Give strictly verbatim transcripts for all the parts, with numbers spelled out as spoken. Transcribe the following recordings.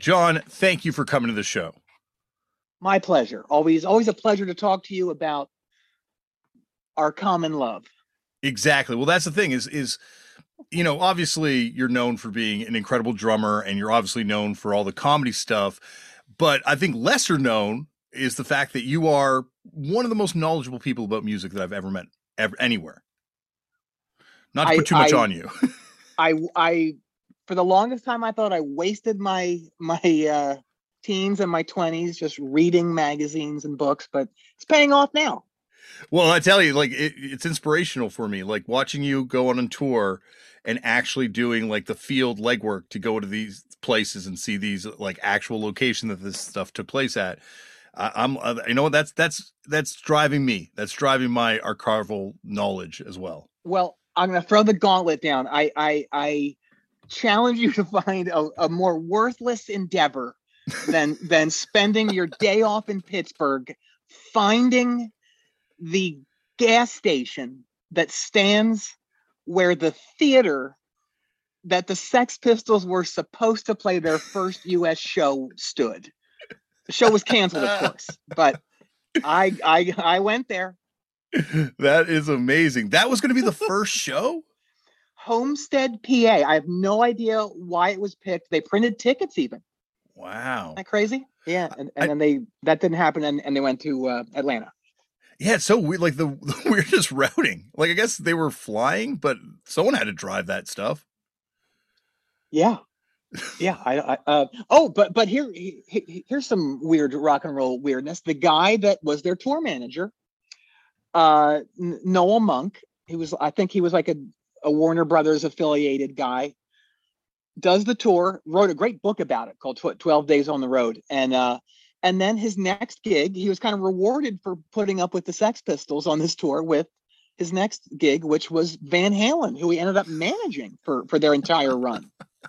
John, thank you for coming to the show. My pleasure. Always, always a pleasure to talk to you about our common love. Exactly. Well, that's the thing is, is, you know, obviously you're known for being an incredible drummer and you're obviously known for all the comedy stuff, but I think lesser known is the fact that you are one of the most knowledgeable people about music that I've ever met ever anywhere. Not to I, put too much I, on you. I, I, for the longest time, I thought I wasted my, my, uh, teens and my twenties just reading magazines and books, but it's paying off now. Well, I tell you, like it, it's inspirational for me, like watching you go on a tour and actually doing like the field legwork to go to these places and see these like actual location that this stuff took place at. I, I'm, uh, you know, that's that's that's driving me. That's driving my archival knowledge as well. Well, I'm going to throw the gauntlet down. I I, I challenge you to find a, a more worthless endeavor than than spending your day off in Pittsburgh finding the gas station that stands where the theater that the Sex Pistols were supposed to play their first U S show stood. The show was canceled, of course, but I I I went there. That is amazing. That was going to be the first show? Homestead, P A. I have no idea why it was picked. They printed tickets even. Wow. Isn't that crazy? Yeah, and, and I, then they that didn't happen, and, and they went to uh, Atlanta. Yeah, it's so weird. Like the, the weirdest routing. Like I guess they were flying, but someone had to drive that stuff. Yeah, yeah. I, I uh, oh, but but here he, here's some weird rock and roll weirdness. The guy that was their tour manager, uh, Noel Monk. He was, I think, he was like a, a Warner Brothers affiliated guy. Does the tour, wrote a great book about it called twelve Days on the Road. And uh, and then his next gig, he was kind of rewarded for putting up with the Sex Pistols on this tour with his next gig, which was Van Halen, who he ended up managing for, for their entire run.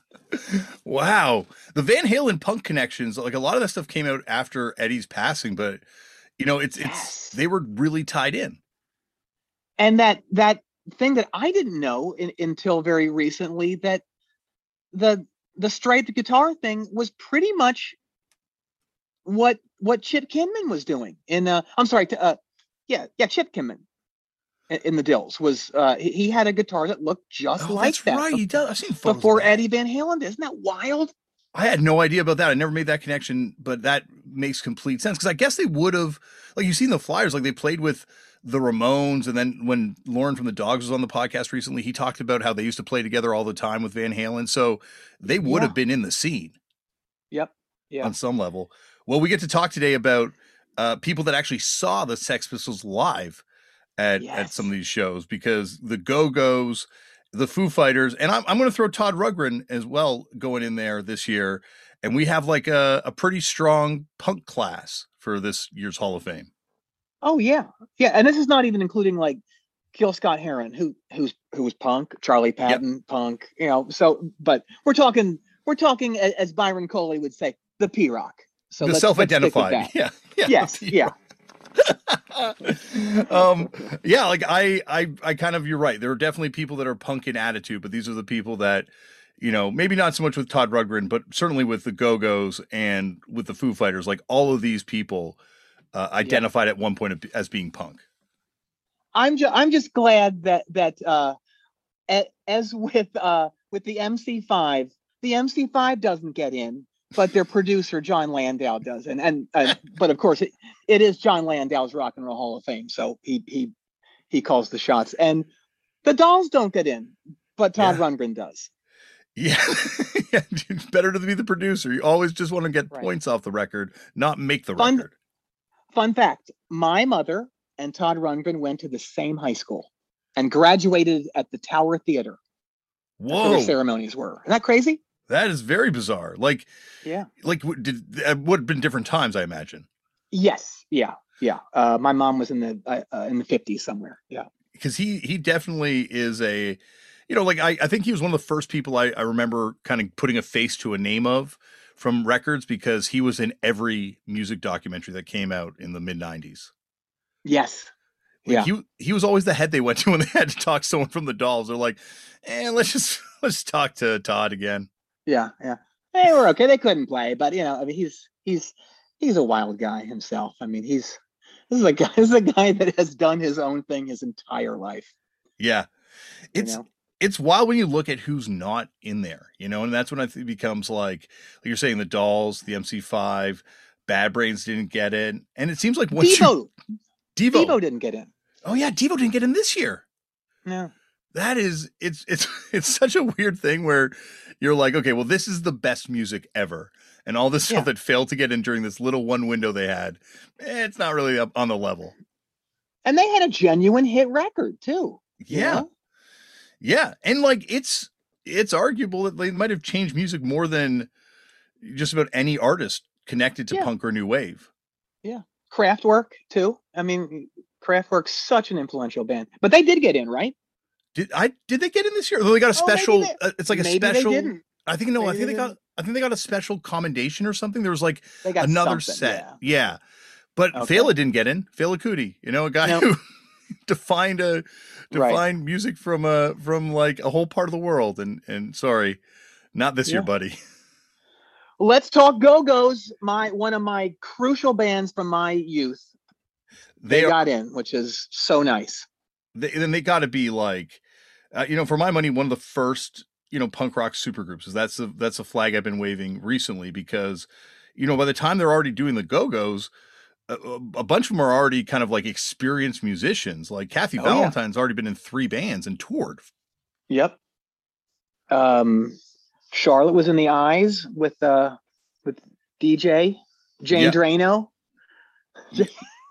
Wow. The Van Halen punk connections, like a lot of that stuff came out after Eddie's passing, but you know, it's, yes. it's, they were really tied in. And that, that thing that I didn't know in, until very recently, that the the straight guitar thing was pretty much what what Chip Kinman was doing in uh I'm sorry uh yeah yeah Chip Kinman in, in the Dills was uh he, he had a guitar that looked just oh, like that's that. right. He does. I've seen photos before Eddie Van Halen did. Isn't that wild? I had no idea about that. I never made that connection, but that makes complete sense because I guess they would have, like you've seen the Flyers, like they played with the Ramones, and then when Lauren from the Dogs was on the podcast recently, he talked about how they used to play together all the time with Van Halen. So they would yeah. have been in the scene. Yep. Yeah. On some level. Well, we get to talk today about uh, people that actually saw the Sex Pistols live at, yes. at some of these shows, because the Go-Go's, the Foo Fighters, and I'm, I'm going to throw Todd Rundgren as well going in there this year. And we have like a, a pretty strong punk class for this year's Hall of Fame. Oh yeah, yeah, and this is not even including like Gil Scott-Heron, who who's who was punk, Charlie Patton, yep. punk, you know. So, but we're talking we're talking as Byron Coley would say, the P-Rock. So the let's, self-identified, let's yeah, yeah, yes, yeah. um, yeah, like I, I, I kind of, you're right. There are definitely people that are punk in attitude, but these are the people that, you know, maybe not so much with Todd Rundgren, but certainly with the Go-Go's and with the Foo Fighters. Like all of these people. Uh, identified yeah. at one point as being punk. I'm just I'm just glad that that uh, as with uh, with the M C five, the M C five doesn't get in, but their producer John Landau does, and and uh, but of course it, it is John Landau's Rock and Roll Hall of Fame, so he he he calls the shots. And the Dolls don't get in, but Todd yeah. Rundgren does. Yeah, yeah, it's better to be the producer. You always just want to get right. points off the record, not make the Fun, record. Fun fact, my mother and Todd Rundgren went to the same high school and graduated at the Tower Theater. Whoa. That's where the ceremonies were. Isn't that crazy? That is very bizarre. Like, yeah. Like, did it would have been different times, I imagine. Yes. Yeah. Yeah. Uh, my mom was in the uh, uh, in the fifties somewhere. Yeah. Because he he definitely is a, you know, like I, I think he was one of the first people I, I remember kind of putting a face to a name of from records, because he was in every music documentary that came out in the mid nineties. Yes. Like yeah. He, he was always the head they went to when they had to talk to someone from the Dolls. They're like, eh, let's just, let's talk to Todd again. Yeah. Yeah. they were okay. They couldn't play, but you know, I mean, he's he's he's a wild guy himself. I mean, he's this is a guy this is a guy that has done his own thing his entire life. Yeah, You it's know, it's wild when you look at who's not in there, you know, and that's when I think it becomes like, like you're saying, the Dolls, the M C five, Bad Brains didn't get in, and it seems like once you Devo Devo, Devo didn't get in. oh yeah, Devo didn't get in this year. No, That is, it's it's it's such a weird thing where you're like, okay, well, this is the best music ever, and all this stuff yeah, that failed to get in during this little one window they had, eh, it's not really up on the level. and they had a genuine hit record too. You Yeah, know, yeah, and like it's it's arguable that they might have changed music more than just about any artist connected to yeah, punk or new wave. yeah. Kraftwerk too. I mean, Kraftwerk's such an influential band, but they did get in, right? Did I did they get in this year? They got a Oh, maybe special. they Uh, it's like a maybe they special. didn't. I think no. I Maybe think they they got. didn't. I think they got a special commendation or something. There was like They got another something, set. yeah. Yeah, but Okay. Fela didn't get in. Fela Kuti, you know, a guy Nope. who defined a Right. defined music from a from like a whole part of the world. And and sorry, not this year, Yeah. buddy. Let's talk Go-Go's, my one of my crucial bands from my youth. They, They are. got in, which is so nice. They, then they got to be like, uh, you know, for my money, one of the first, you know, punk rock supergroups. Is that's a that's a flag I've been waving recently because, you know, by the time they're already doing the Go-Go's, a, a bunch of them are already kind of like experienced musicians. Like Kathy Oh, Valentine's already been in three bands and toured. Yep. Um, Charlotte was in the Eyes with uh with D J Jane Yeah. Drano. I,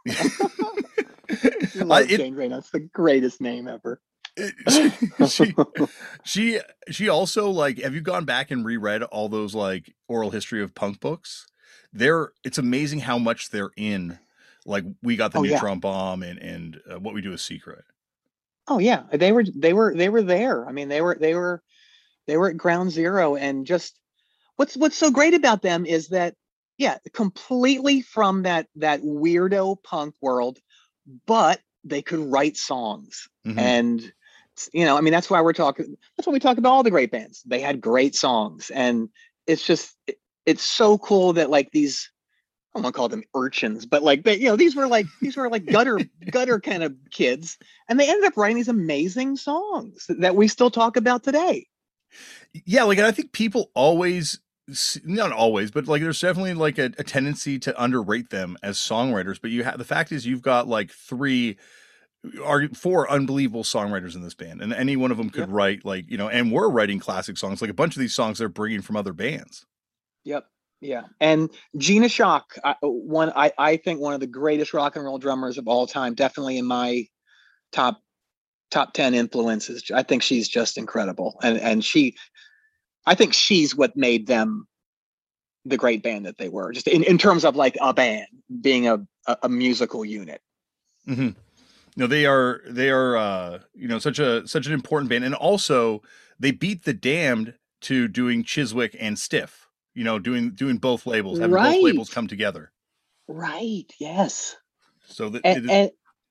Love it, Jane Drano. It's the greatest name ever. it- she, she she also like, have you gone back and reread all those like oral history of punk books? They're it's amazing how much they're in. Like We Got the Oh, yeah. Neutron Bomb and and uh, What We Do Is Secret. Oh yeah, they were they were they were there. I mean, they were they were they were at ground zero, and just what's what's so great about them is that yeah, completely from that that weirdo punk world, but they could write songs. Mhm. And you know, I mean, that's why we're talking that's why we talk about all the great bands. They had great songs, and it's just it, it's so cool that like these I don't want to call them urchins, but like they, you know, these were like these were like gutter gutter kind of kids, and they ended up writing these amazing songs that we still talk about today. Yeah, like, and I think people always, not always, but like there's definitely like a, a tendency to underrate them as songwriters. But you have the fact is you've got like three are four unbelievable songwriters in this band, and any one of them could Yep. write like, you know, and we're writing classic songs. Like a bunch of these songs they're bringing from other bands. Yep. Yeah. And Gina Shock, I, one I, I think one of the greatest rock and roll drummers of all time, definitely in my top top ten influences. I think she's just incredible. And and she I think she's what made them the great band that they were, just in, in terms of like a band being a, a, a musical unit. Mm-hmm. No, they are they are uh, you know, such a such an important band, and also they beat the Damned to doing Chiswick and Stiff. You know, doing doing both labels, having Right. both labels come together. Right. Yes. So that And, it is, and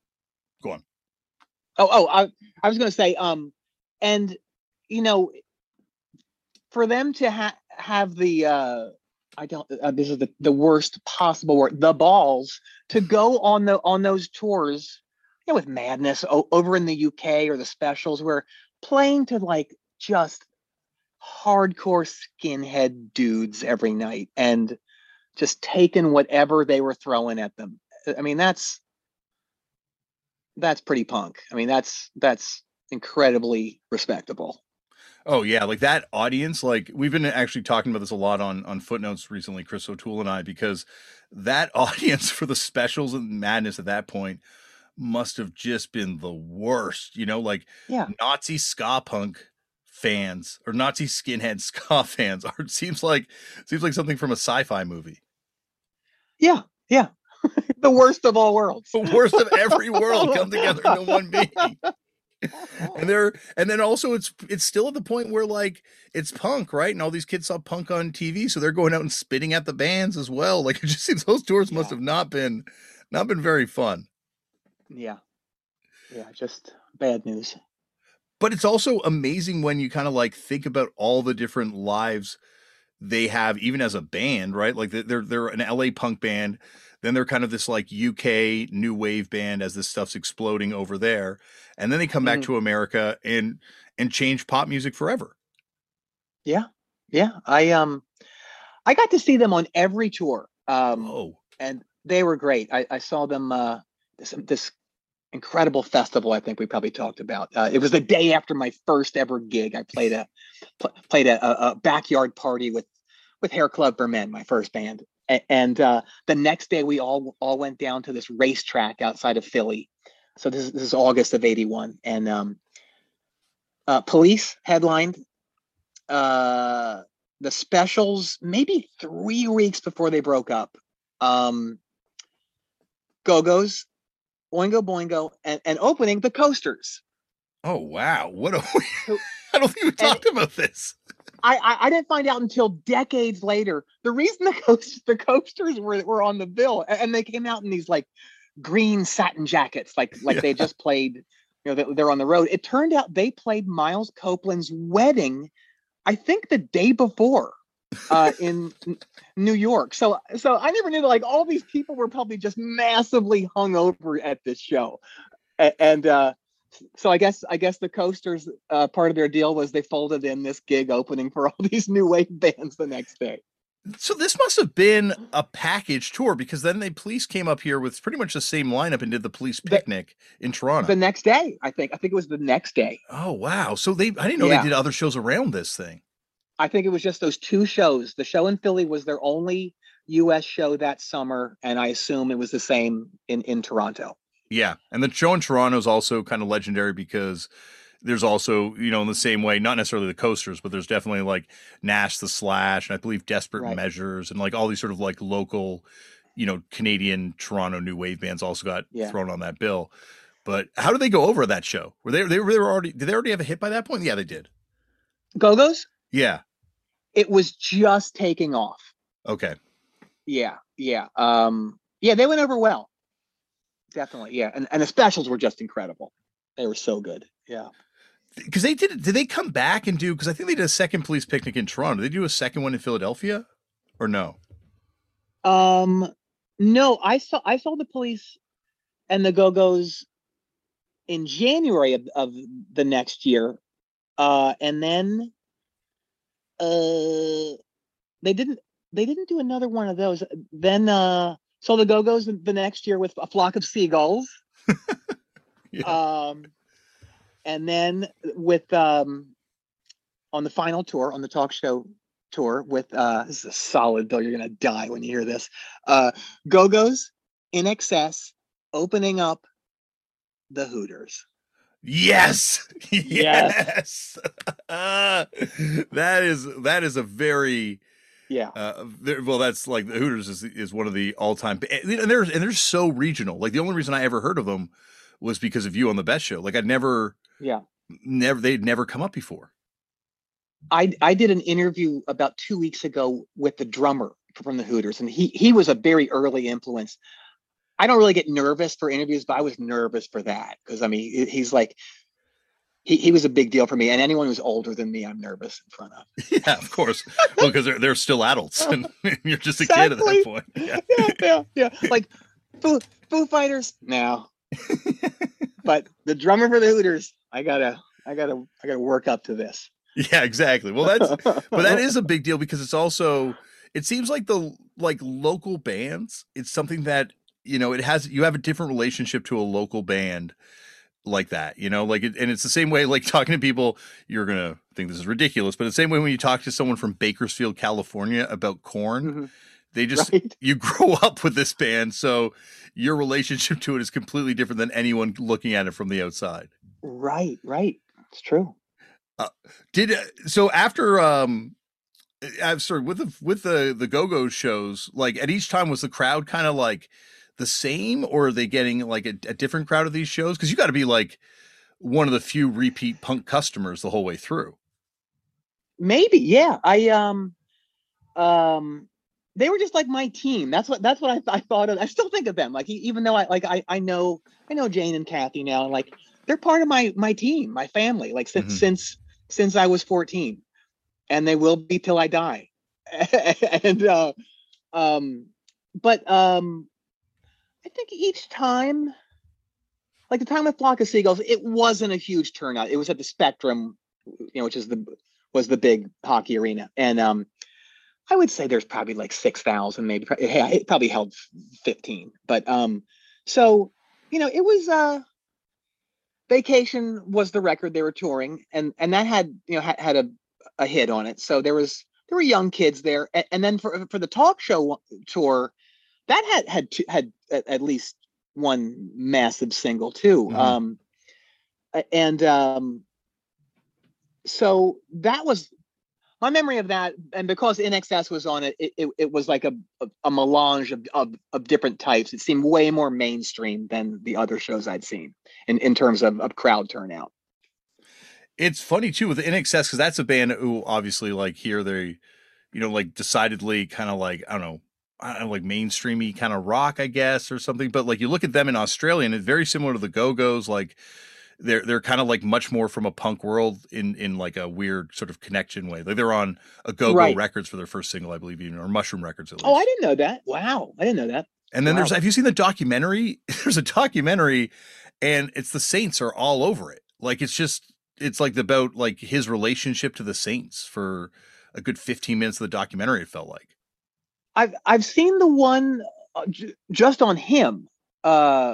go on. oh oh I I was going to say um and you know for them to ha- have the uh I don't uh, this is the, the worst possible word, the balls to go on the on those tours, you know, with Madness o- over in the U K, or the Specials, where playing to like just hardcore skinhead dudes every night and just taking whatever they were throwing at them. I mean, that's that's pretty punk. I mean, that's that's incredibly respectable. Oh yeah, like that audience, like we've been actually talking about this a lot on on Footnotes recently, Chris O'Toole and I, because that audience for the Specials and Madness at that point must have just been the worst, you know, like Yeah. Nazi ska punk fans or Nazi skinhead ska fans are, it seems like seems like something from a sci-fi movie. Yeah, yeah. The worst of all worlds. The worst of every world come together into one being. And they're and then also it's it's still at the point where like it's punk, right? And all these kids saw punk on T V, so they're going out and spitting at the bands as well. Like it just seems those tours must Yeah. have not been not been very fun. Yeah. Yeah, just bad news. But it's also amazing when you kind of like think about all the different lives they have, even as a band, right? Like they're they're an L A punk band, then they're kind of this like U K new wave band as this stuff's exploding over there, and then they come back Mhm. to America and and change pop music forever. Yeah, yeah. I um, I got to see them on every tour, um, Whoa. and they were great. I, I saw them uh, this this incredible festival. I think we probably talked about. Uh, it was the day after my first ever gig. I played a pl- played a, a, a backyard party with with Hair Club for Men, my first band, a- and uh, the next day we all all went down to this racetrack outside of Philly. So this is, this is August of eighty-one, and um, uh, Police headlined. Uh, the Specials maybe three weeks before they broke up. Um, Go-Go's, Oingo Boingo, and, and opening the Coasters. Oh wow! What a I don't think we talked and about this. I, I I didn't find out until decades later. The reason the coasters the coasters were were on the bill, and they came out in these like green satin jackets, like like yeah. they just played. You know, they're on the road. It turned out they played Miles Copeland's wedding, I think the day before, uh, in New York. So so I never knew that like all these people were probably just massively hungover at this show, and. and uh, So I guess I guess the Coasters, uh, part of their deal was they folded in this gig opening for all these new wave bands the next day. So this must have been a package tour, because then the Police came up here with pretty much the same lineup and did the Police Picnic the, in Toronto. The next day, I think. I think it was the next day. Oh wow! So they I didn't know yeah. they did other shows around this thing. I think it was just those two shows. The show in Philly was their only U S show that summer, and I assume it was the same in in Toronto. Yeah, and the show in Toronto is also kind of legendary because there's also, you know, in the same way, not necessarily the Coasters, but there's definitely like Nash the Slash, and I believe Desperate right. Measures, and like all these sort of like local, you know, Canadian Toronto new wave bands also got yeah. thrown on that bill. But how did they go over that show? Were they they were, they were already did they already have a hit by that point? Yeah, they did. Go-Go's? Yeah. It was just taking off. Okay. Yeah, yeah. Um, yeah, they went over well. Definitely, yeah, and and the Specials were just incredible. They were so good, yeah. Because they did. Did they come back and do? Because I think they did a second Police Picnic in Toronto. Did they do a second one in Philadelphia, or no? Um, no. I saw I saw the Police and the Go-Go's in January of, of the next year, uh, and then uh, they didn't they didn't do another one of those. Then. Uh, So the Go-Go's the next year with A Flock of Seagulls. yeah. Um, and then with um, on the final tour, on the talk show tour with, uh, this is a solid bill. You're going to die when you hear this. Uh, Go-Go's, In Excess, opening up the Hooters. Yes. Yes. uh, that is, that is a very... Yeah. Uh, well, that's like the Hooters is is one of the all time, and they're and they're so regional. Like the only reason I ever heard of them was because of you on the Best Show. Like I'd never, yeah, never they'd never come up before. I I did an interview about two weeks ago with the drummer from the Hooters, and he he was a very early influence. I don't really get nervous for interviews, but I was nervous for that because I mean he's like. He he was a big deal for me, and anyone who's older than me, I'm nervous in front of. Yeah, of course. Well, because they're they're still adults, and you're just a exactly. kid at that point. Yeah, yeah, yeah. yeah. Like Foo Foo Fighters, no. But the drummer for the Hooters, I gotta, I gotta, I gotta work up to this. Yeah, exactly. Well, that's but that is a big deal because it's also it seems like the like local bands. It's something that you know it has you have a different relationship to a local band. Like that, you know, like it, and it's the same way, like talking to people, you're gonna think this is ridiculous, but the same way when you talk to someone from Bakersfield, California about Korn, mm-hmm. they just right. you grow up with this band, so your relationship to it is completely different than anyone looking at it from the outside. Right, right, it's true. Uh, did so after um, I'm sorry with the with the the Go-Go shows, like at each time was the crowd kind of like. The same, or are they getting like a, a different crowd of these shows? Because you got to be like one of the few repeat punk customers the whole way through. Maybe, yeah. I um, um, they were just like my team. That's what that's what I, th- I thought of. I still think of them like even though I like I I know I know Jane and Kathy now, and like they're part of my my team, my family. Like since mm-hmm. since since I was fourteen, and they will be till I die. and uh, um, but um, I think each time, like the time with Flock of Seagulls, it wasn't a huge turnout. It was at the Spectrum, you know, which is the was the big hockey arena, and um, I would say there's probably like six thousand, maybe. It probably held fifteen, but um, so you know, it was uh, Vacation was the record they were touring, and and that had you know had, had a a hit on it. So there was there were young kids there, and, and then for for the talk show tour, that had had two, had at, at least one massive single too. Mm-hmm. Um, and um, so that was my memory of that. And because I N X S was on it, it, it, it was like a, a, a melange of, of, of different types. It seemed way more mainstream than the other shows I'd seen in, in terms of, of crowd turnout. It's funny too with I N X S, because that's a band who obviously like here they, you know, like decidedly kind of like, I don't know, I don't know, like mainstreamy kind of rock, I guess, or something. But like you look at them in Australia and it's very similar to the Go-Go's. Like they're, they're kind of like much more from a punk world in, in like a weird sort of connection way. Like they're on a Go-Go right. Records for their first single, I believe, even, or Mushroom Records at least. Oh, I didn't know that. Wow. I didn't know that. And then wow. there's, have you seen the documentary? There's a documentary and it's the Saints are all over it. Like, it's just, it's like about like his relationship to the Saints for a good fifteen minutes of the documentary. It felt like. I've, I've seen the one uh, j- just on him. Uh,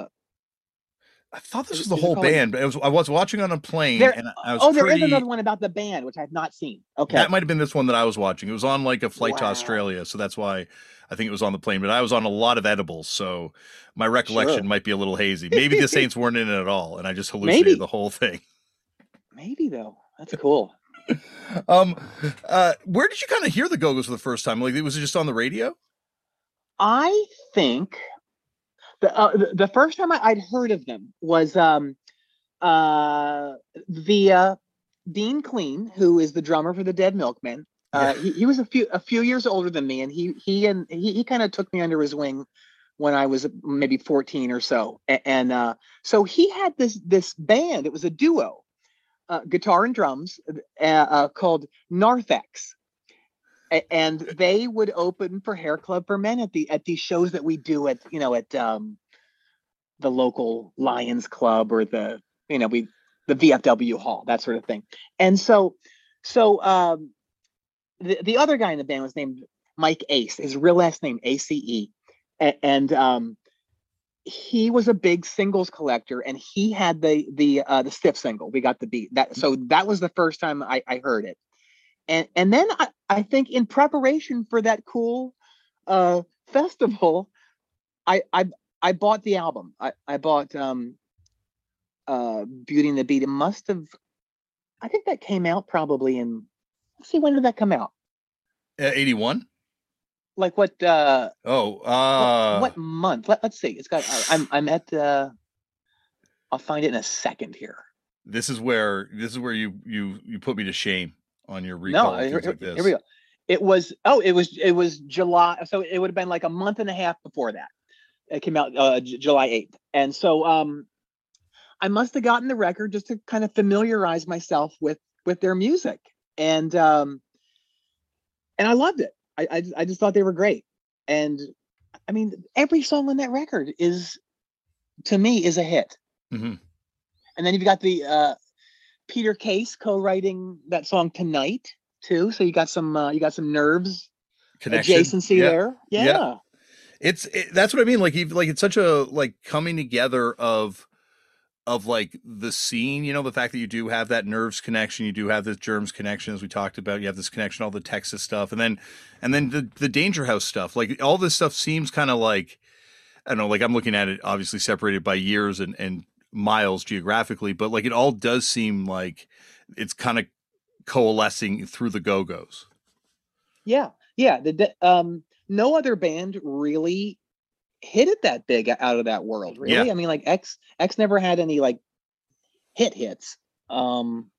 I thought this was the whole band, but it was, I was watching on a plane there, and I was Oh, pretty, there is another one about the band, which I've not seen. Okay. That might've been this one that I was watching. It was on like a flight wow. to Australia. So that's why I think it was on the plane, but I was on a lot of edibles. So my recollection sure. might be a little hazy. Maybe the Saints weren't in it at all. And I just hallucinated Maybe. the whole thing. Maybe though. That's cool. um, uh, where did you kind of hear the Go-Go's for the first time? Like, was it just on the radio? I think the uh, the, the first time I, I'd heard of them was um, uh, via Dean Clean, who is the drummer for the Dead Milkmen. Uh, yeah. he, he was a few a few years older than me, and he he and he, he kind of took me under his wing when I was maybe fourteen or so. And, and uh, so he had this this band. It was a duo. Uh, guitar and drums uh, uh, called Narthex, a- and they would open for Hair Club for Men at the at these shows that we do at you know at um, the local Lions Club or the you know we the V F W Hall, that sort of thing. And so so um, the the other guy in the band was named Mike Ace. His real last name A C E, a- and um, he was a big singles collector, and he had the the uh, the Stiff single. We got the beat that, so that was the first time I, I heard it, and and then I, I think in preparation for that cool uh, festival, I I I bought the album. I I bought um, uh, Beauty and the Beat. It must have, I think that came out probably in. Let's see, when did that come out? Uh, eighty-one. Like what? Uh, oh, uh, what, what month? Let, let's see. It's got. Uh, I'm I'm at. Uh, I'll find it in a second here. This is where this is where you you you put me to shame on your recall. No, here, like this. here we go. It was. Oh, it was. It was July. So it would have been like a month and a half before that. It came out uh, J- July eighth, and so um, I must have gotten the record just to kind of familiarize myself with with their music, and um, and I loved it. I, I, I just thought they were great. And I mean, every song on that record is, to me, is a hit. Mm-hmm. And then you've got the uh, Peter Case co-writing that song Tonight too. So you got some, uh, you got some Nerves connection, adjacency yeah. there. Yeah. yeah. It's, it, that's what I mean. Like, like it's such a, like coming together of, of like the scene, you know, the fact that you do have that Nerves connection, you do have this Germs connection, as we talked about, you have this connection, all the Texas stuff. And then, and then the, the Danger House stuff, like all this stuff seems kind of like, I don't know, like I'm looking at it obviously separated by years and, and miles geographically, but like, it all does seem like it's kind of coalescing through the Go-Go's. Yeah. Yeah. The, the um, no other band really hit it that big out of that world, really. Yeah. I mean, like X X never had any like hit hits. Um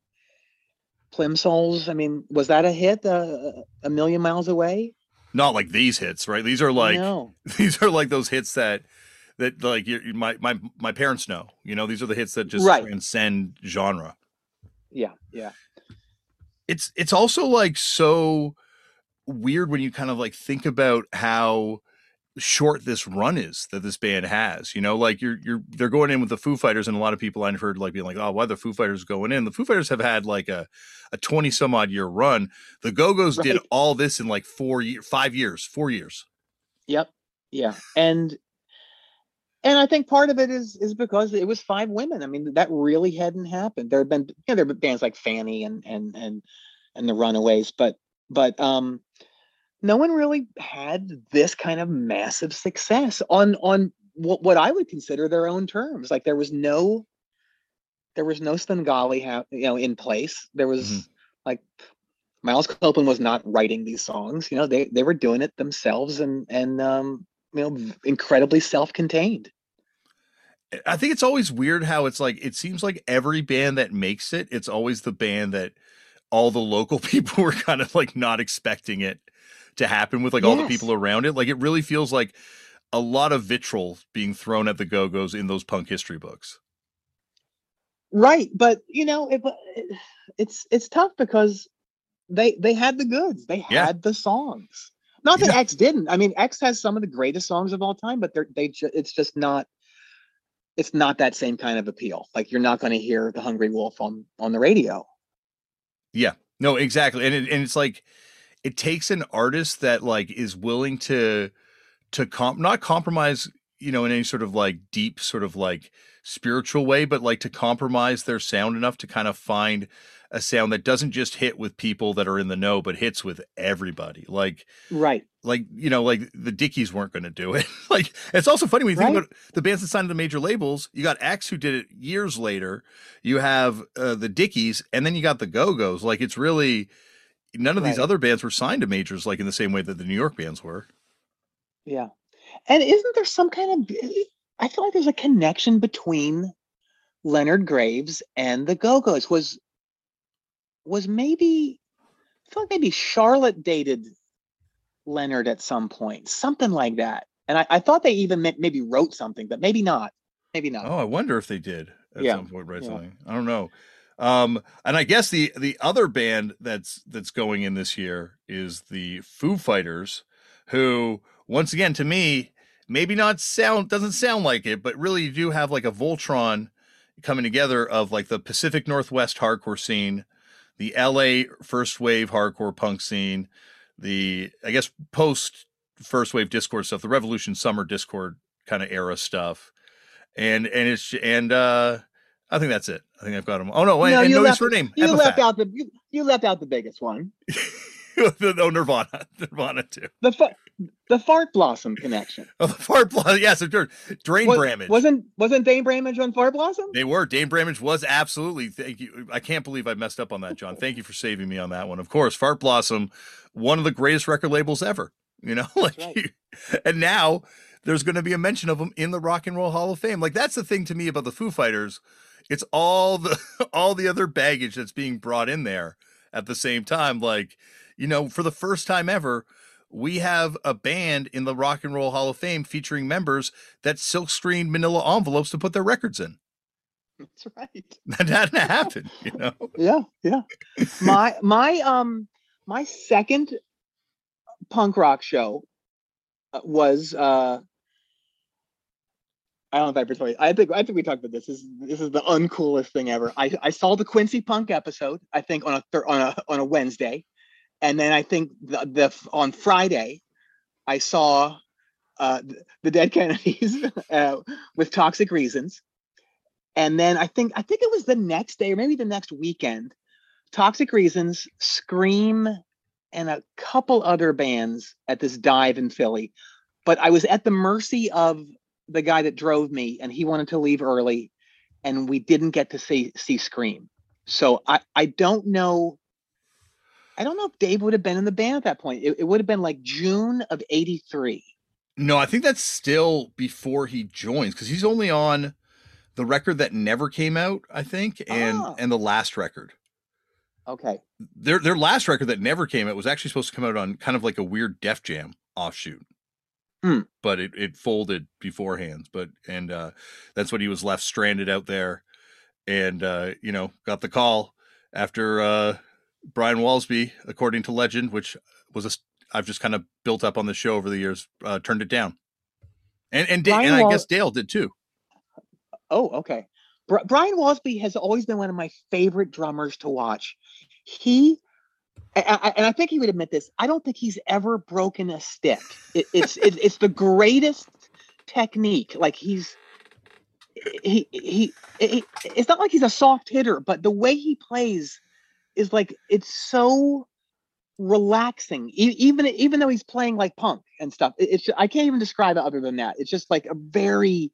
Plimsolls, I mean, was that a hit uh, a million miles away? Not like these hits, right? These are like no. these are like those hits that that like you, my my my parents know. You know, these are the hits that just right. transcend genre. Yeah, yeah. It's it's also like so weird when you kind of like think about how short this run is that this band has. You know, like you're you're they're going in with the Foo Fighters, and a lot of people I've heard like being like, oh, why the Foo Fighters going in? The Foo Fighters have had like a a twenty some odd year run. The Go-Go's Right. did all this in like four years, five years, four years. Yep. Yeah. And and I think part of it is is because it was five women. I mean, that really hadn't happened. There have been, you know, there have been bands like Fanny and and and and the Runaways, but but um no one really had this kind of massive success on on what, what I would consider their own terms. Like there was no there was no Svengali ha- you know in place. There was Mm-hmm. like Miles Copeland was not writing these songs. You know, they they were doing it themselves, and and um you know incredibly self-contained. I think it's always weird how it's like it seems like every band that makes it, it's always the band that all the local people were kind of like not expecting it to happen with, like all the Yes. people around it. Like it really feels like a lot of vitriol being thrown at the Go-Go's in those punk history books. Right, but you know, it, it's it's tough because they they had the goods. They Yeah. had the songs. Not that Yeah. X didn't. I mean, X has some of the greatest songs of all time, but they're they ju- it's just not it's not that same kind of appeal. Like you're not going to hear the Hungry Wolf on on the radio. Yeah, no, exactly. And it, and it's like, it takes an artist that like is willing to, to comp, not compromise, you know, in any sort of like deep sort of like spiritual way, but like to compromise their sound enough to kind of find a sound that doesn't just hit with people that are in the know, but hits with everybody. Like, Right. like, you know, like the Dickies weren't going to do it. Like, it's also funny when you think Right. about the bands that signed to the major labels. You got X, who did it years later. You have uh, the Dickies, and then you got the Go-Go's. Like, it's really, none of these Right. other bands were signed to majors, like in the same way that the New York bands were. Yeah. And isn't there some kind of I feel like there's a connection between Leonard Graves and the Go-Go's. Was was maybe I feel like maybe Charlotte dated Leonard at some point, something like that. And I, I thought they even maybe wrote something, but maybe not. Maybe not. Oh, I wonder if they did at Yeah. some point write Yeah. something. I don't know. Um, and I guess the the other band that's that's going in this year is the Foo Fighters, who once again to me maybe not sound doesn't sound like it, but really you do have like a Voltron coming together of like the Pacific Northwest hardcore scene, the L A first wave hardcore punk scene, the I guess post first wave Discord stuff, the Revolution Summer Discord kind of era stuff, and and it's and uh I think that's it. I think I've got them. Oh no, and, No, and you no use left for a name. you left Epitaph. out the you, you left out the biggest one. Oh, Nirvana, Nirvana too. The fa- the Fart Blossom connection. Oh, the Fart Blossom. Yes, yeah, so Drain Was, Bramage. Wasn't wasn't Dane Bramage on Fart Blossom? They were. Dane Bramage was absolutely. Thank you. I can't believe I messed up on that, John. Thank you for saving me on that one. Of course, Fart Blossom, one of the greatest record labels ever. You know, like, right. And now there's going to be a mention of them in the Rock and Roll Hall of Fame. Like that's the thing to me about the Foo Fighters. It's all the all the other baggage that's being brought in there at the same time. Like, you know, for the first time ever, we have a band in the Rock and Roll Hall of Fame featuring members that silkscreened manila envelopes to put their records in. That's right. That hadn't happened, you know? Yeah, yeah. My my um my second punk rock show was uh I don't know if I ever told you. I think I think we talked about this. This is this is the uncoolest thing ever. I, I saw the Quincy Punk episode, I think on a thir- on a on a Wednesday. And then I think the, the on Friday, I saw uh, the Dead Kennedys uh, with Toxic Reasons, and then I think I think it was the next day or maybe the next weekend, Toxic Reasons, Scream, and a couple other bands at this dive in Philly. But I was at the mercy of the guy that drove me, and he wanted to leave early, and we didn't get to see see Scream. So I I don't know. I don't know if Dave would have been in the band at that point. It, it would have been like June of eighty-three. No, I think that's still before he joins because he's only on the record that never came out, I think, and Oh. and the last record. Okay. Their their last record that never came out was actually supposed to come out on kind of like a weird Def Jam offshoot. Hmm. But it, it folded beforehand. But and uh, that's when he was left stranded out there, and uh, you know, got the call after uh, Brian Walsby, according to legend, which was a, I've just kind of built up on the show over the years, uh, turned it down. And and da- Brian and I Wal- guess Dale did too. Oh, okay. Br- Brian Walsby has always been one of my favorite drummers to watch. He I, I, and I think he would admit this. I don't think he's ever broken a stick. It, it's it, it's the greatest technique. Like he's he, he he it's not like he's a soft hitter, but the way he plays is like it's so relaxing. E- even even though he's playing like punk and stuff, it, it's I can't even describe it other than that. It's just like a very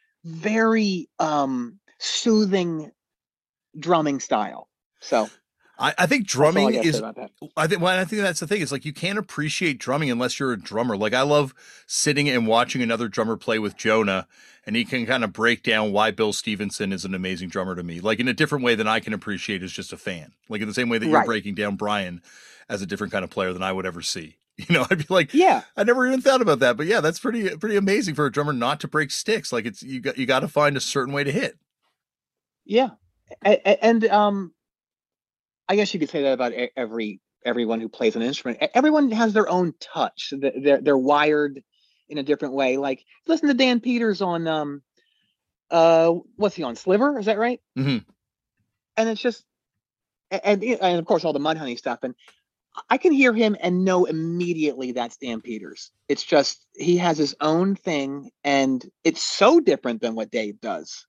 very um soothing drumming style. So I, I think drumming I is. I think. Well, I think that's the thing. Is like you can't appreciate drumming unless you're a drummer. Like I love sitting and watching another drummer play with Jonah, and he can kind of break down why Bill Stevenson is an amazing drummer to me. Like in a different way than I can appreciate as just a fan. Like in the same way that you're right. breaking down Brian as a different kind of player than I would ever see. You know, I'd be like, yeah, I never even thought about that, but yeah, that's pretty pretty amazing for a drummer not to break sticks. Like it's you got you got to find a certain way to hit. Yeah, and, and um, I guess you could say that about every everyone who plays an instrument. Everyone has their own touch. They're they're wired in a different way. Like listen to Dan Peters on um, uh, what's he on? Sliver, is that right? Mm-hmm. And it's just, and and of course all the Mudhoney stuff and. I can hear him and know immediately that's Dan Peters. It's just he has his own thing, and it's so different than what Dave does.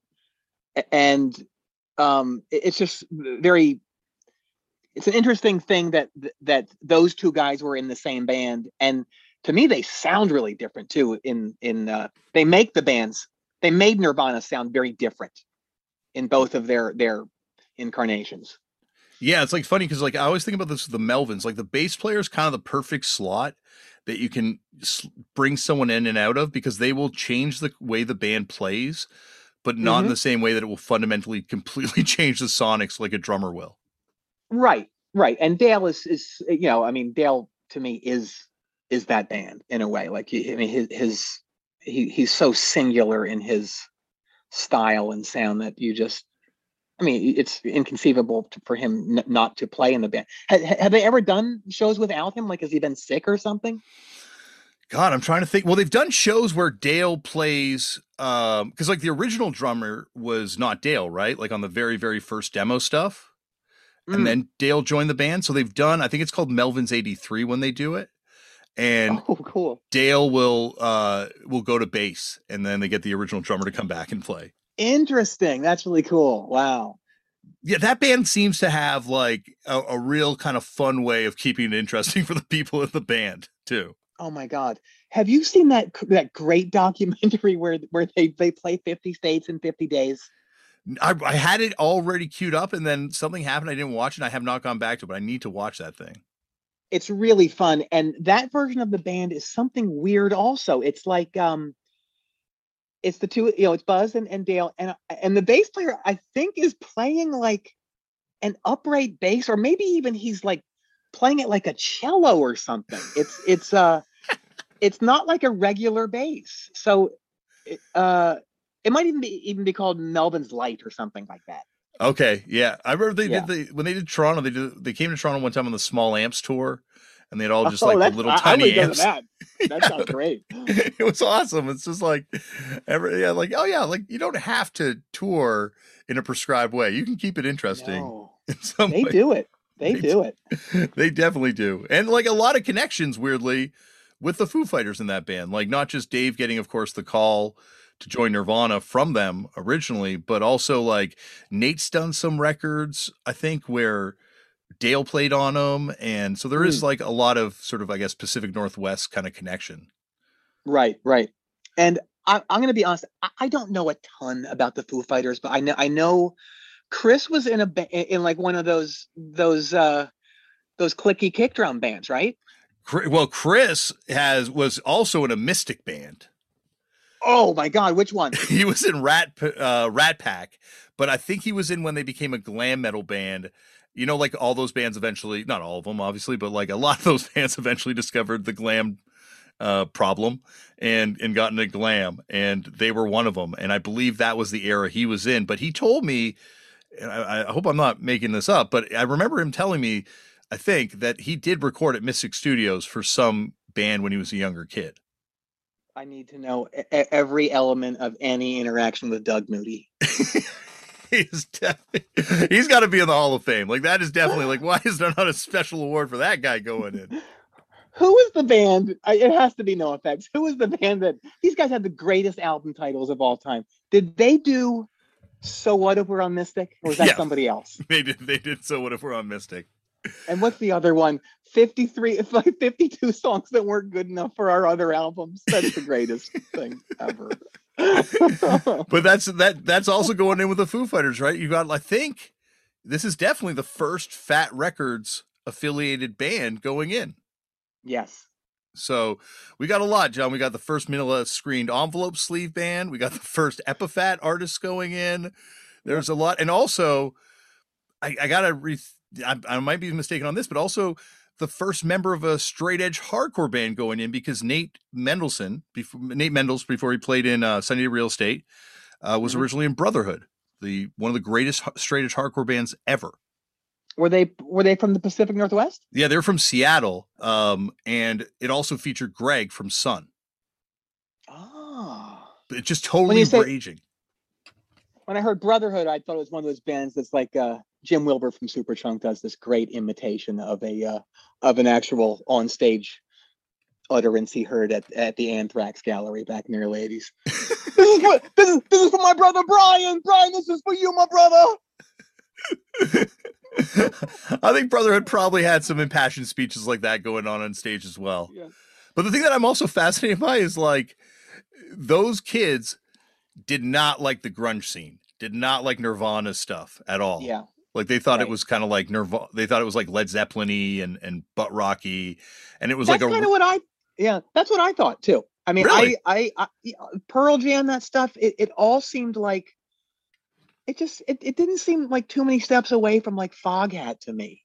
And um, it's just very. It's an interesting thing that that those two guys were in the same band, and to me, they sound really different too. In in uh, they make the bands they made Nirvana sound very different in both of their their incarnations. Yeah, it's like funny because like I always think about this with the Melvins. Like the bass player is kind of the perfect slot that you can bring someone in and out of because they will change the way the band plays, but not mm-hmm. in the same way that it will fundamentally completely change the sonics like a drummer will. Right, right. And Dale is is you know I mean Dale to me is is that band in a way. Like he, I mean his his he he's so singular in his style and sound that you just. I mean, it's inconceivable to, for him n- not to play in the band. Have, have they ever done shows without him? Like, has he been sick or something? God, I'm trying to think. Well, they've done shows where Dale plays, um, because like the original drummer was not Dale, right? Like on the very, very first demo stuff. Mm. And then Dale joined the band. So they've done, I think it's called Melvin's eighty-three when they do it. And oh, cool. Dale will uh, will go to bass, and then they get the original drummer to come back and play. Interesting. That's really cool. Wow. Yeah, that band seems to have like a, a real kind of fun way of keeping it interesting for the people in the band too. Oh my God. Have you seen that that great documentary where where they, they play fifty states in fifty days? I, I had it already queued up and then something happened. I didn't watch it. I have not gone back to it, but I need to watch that thing. It's really fun. And that version of the band is something weird also. It's like, um, it's the two, you know, it's Buzz and, and Dale, and and the bass player I think is playing like an upright bass, or maybe even he's like playing it like a cello or something. It's it's uh, it's not like a regular bass, so uh, it might even be even be called Melvin's Light or something like that. Okay, yeah, I remember they yeah. did the when they did Toronto. They did they came to Toronto one time on the Small Amps tour. And they'd all just oh, like the little I, tiny I amps. That, that sounds great. It was awesome. It's just like, every yeah, like oh yeah, like you don't have to tour in a prescribed way. You can keep it interesting. No. In some they way. do it. They, they do it. They definitely do, and like a lot of connections, weirdly, with the Foo Fighters in that band. Like not just Dave getting, of course, the call to join Nirvana from them originally, but also like Nate's done some records, I think, where Dale played on them, and so there mm. is like a lot of sort of, I guess, Pacific Northwest kind of connection. Right, right. And I, I'm going to be honest, I, I don't know a ton about the Foo Fighters, but I know I know Chris was in a in like one of those those uh, those clicky kick drum bands, right? Well, Chris has was also in a Mystic band. Oh my God, which one? He was in Rat uh, Rat Pack, but I think he was in when they became a glam metal band. You know, like all those bands eventually, not all of them, obviously, but like a lot of those bands eventually discovered the glam uh, problem and, and got into glam, and they were one of them. And I believe that was the era he was in. But he told me, and I, I hope I'm not making this up, but I remember him telling me, I think, that he did record at Mystic Studios for some band when he was a younger kid. I need to know every element of any interaction with Doug Moody. he's definitely, he's got to be in the Hall of Fame. Like, that is definitely like, why is there not a special award for that guy going in? Who is the band? It has to be NoFX. Who is the band that these guys have the greatest album titles of all time? Did they do So What If We're on Mystic? Or was that yeah, somebody else? They did. They did So What If We're on Mystic. And what's the other one? fifty-three, it's like fifty-two songs that weren't good enough for our other albums. That's the greatest thing ever. But that's that. That's also going in with the Foo Fighters, right? You got, I think, this is definitely the first Fat Records affiliated band going in. Yes. So we got a lot, John. We got the first Manila screened envelope sleeve band. We got the first Epitaph artists going in. There's a lot, and also, I, I gotta re. I, I might be mistaken on this, but also the first member of a straight edge hardcore band going in, because Nate Mendelsohn, before Nate Mendels, before he played in uh, Sunny Day Real Estate, uh, was mm-hmm. originally in Brotherhood, the one of the greatest straight edge hardcore bands ever. Were they were they from the Pacific Northwest? Yeah, they're from Seattle, um, and it also featured Greg from Sun. Oh, it's just totally say, raging. When I heard Brotherhood, I thought it was one of those bands that's like. Uh, Jim Wilbur from Superchunk does this great imitation of a uh, of an actual on stage utterance he heard at, at the Anthrax Gallery back in the early eighties. this is for this is this is for my brother Brian. Brian, this is for you, my brother. I think Brotherhood probably had some impassioned speeches like that going on on stage as well. Yeah. But the thing that I'm also fascinated by is like those kids did not like the grunge scene, did not like Nirvana stuff at all. Yeah. Like they thought right. it was kind of like Nirvana. They thought it was like Led Zeppelin-y and, and butt rocky. And it was that's like a kind of what I, yeah, that's what I thought too. I mean, really? I, I, I, Pearl Jam, that stuff, it, it all seemed like, it just, it, it didn't seem like too many steps away from like Foghat to me.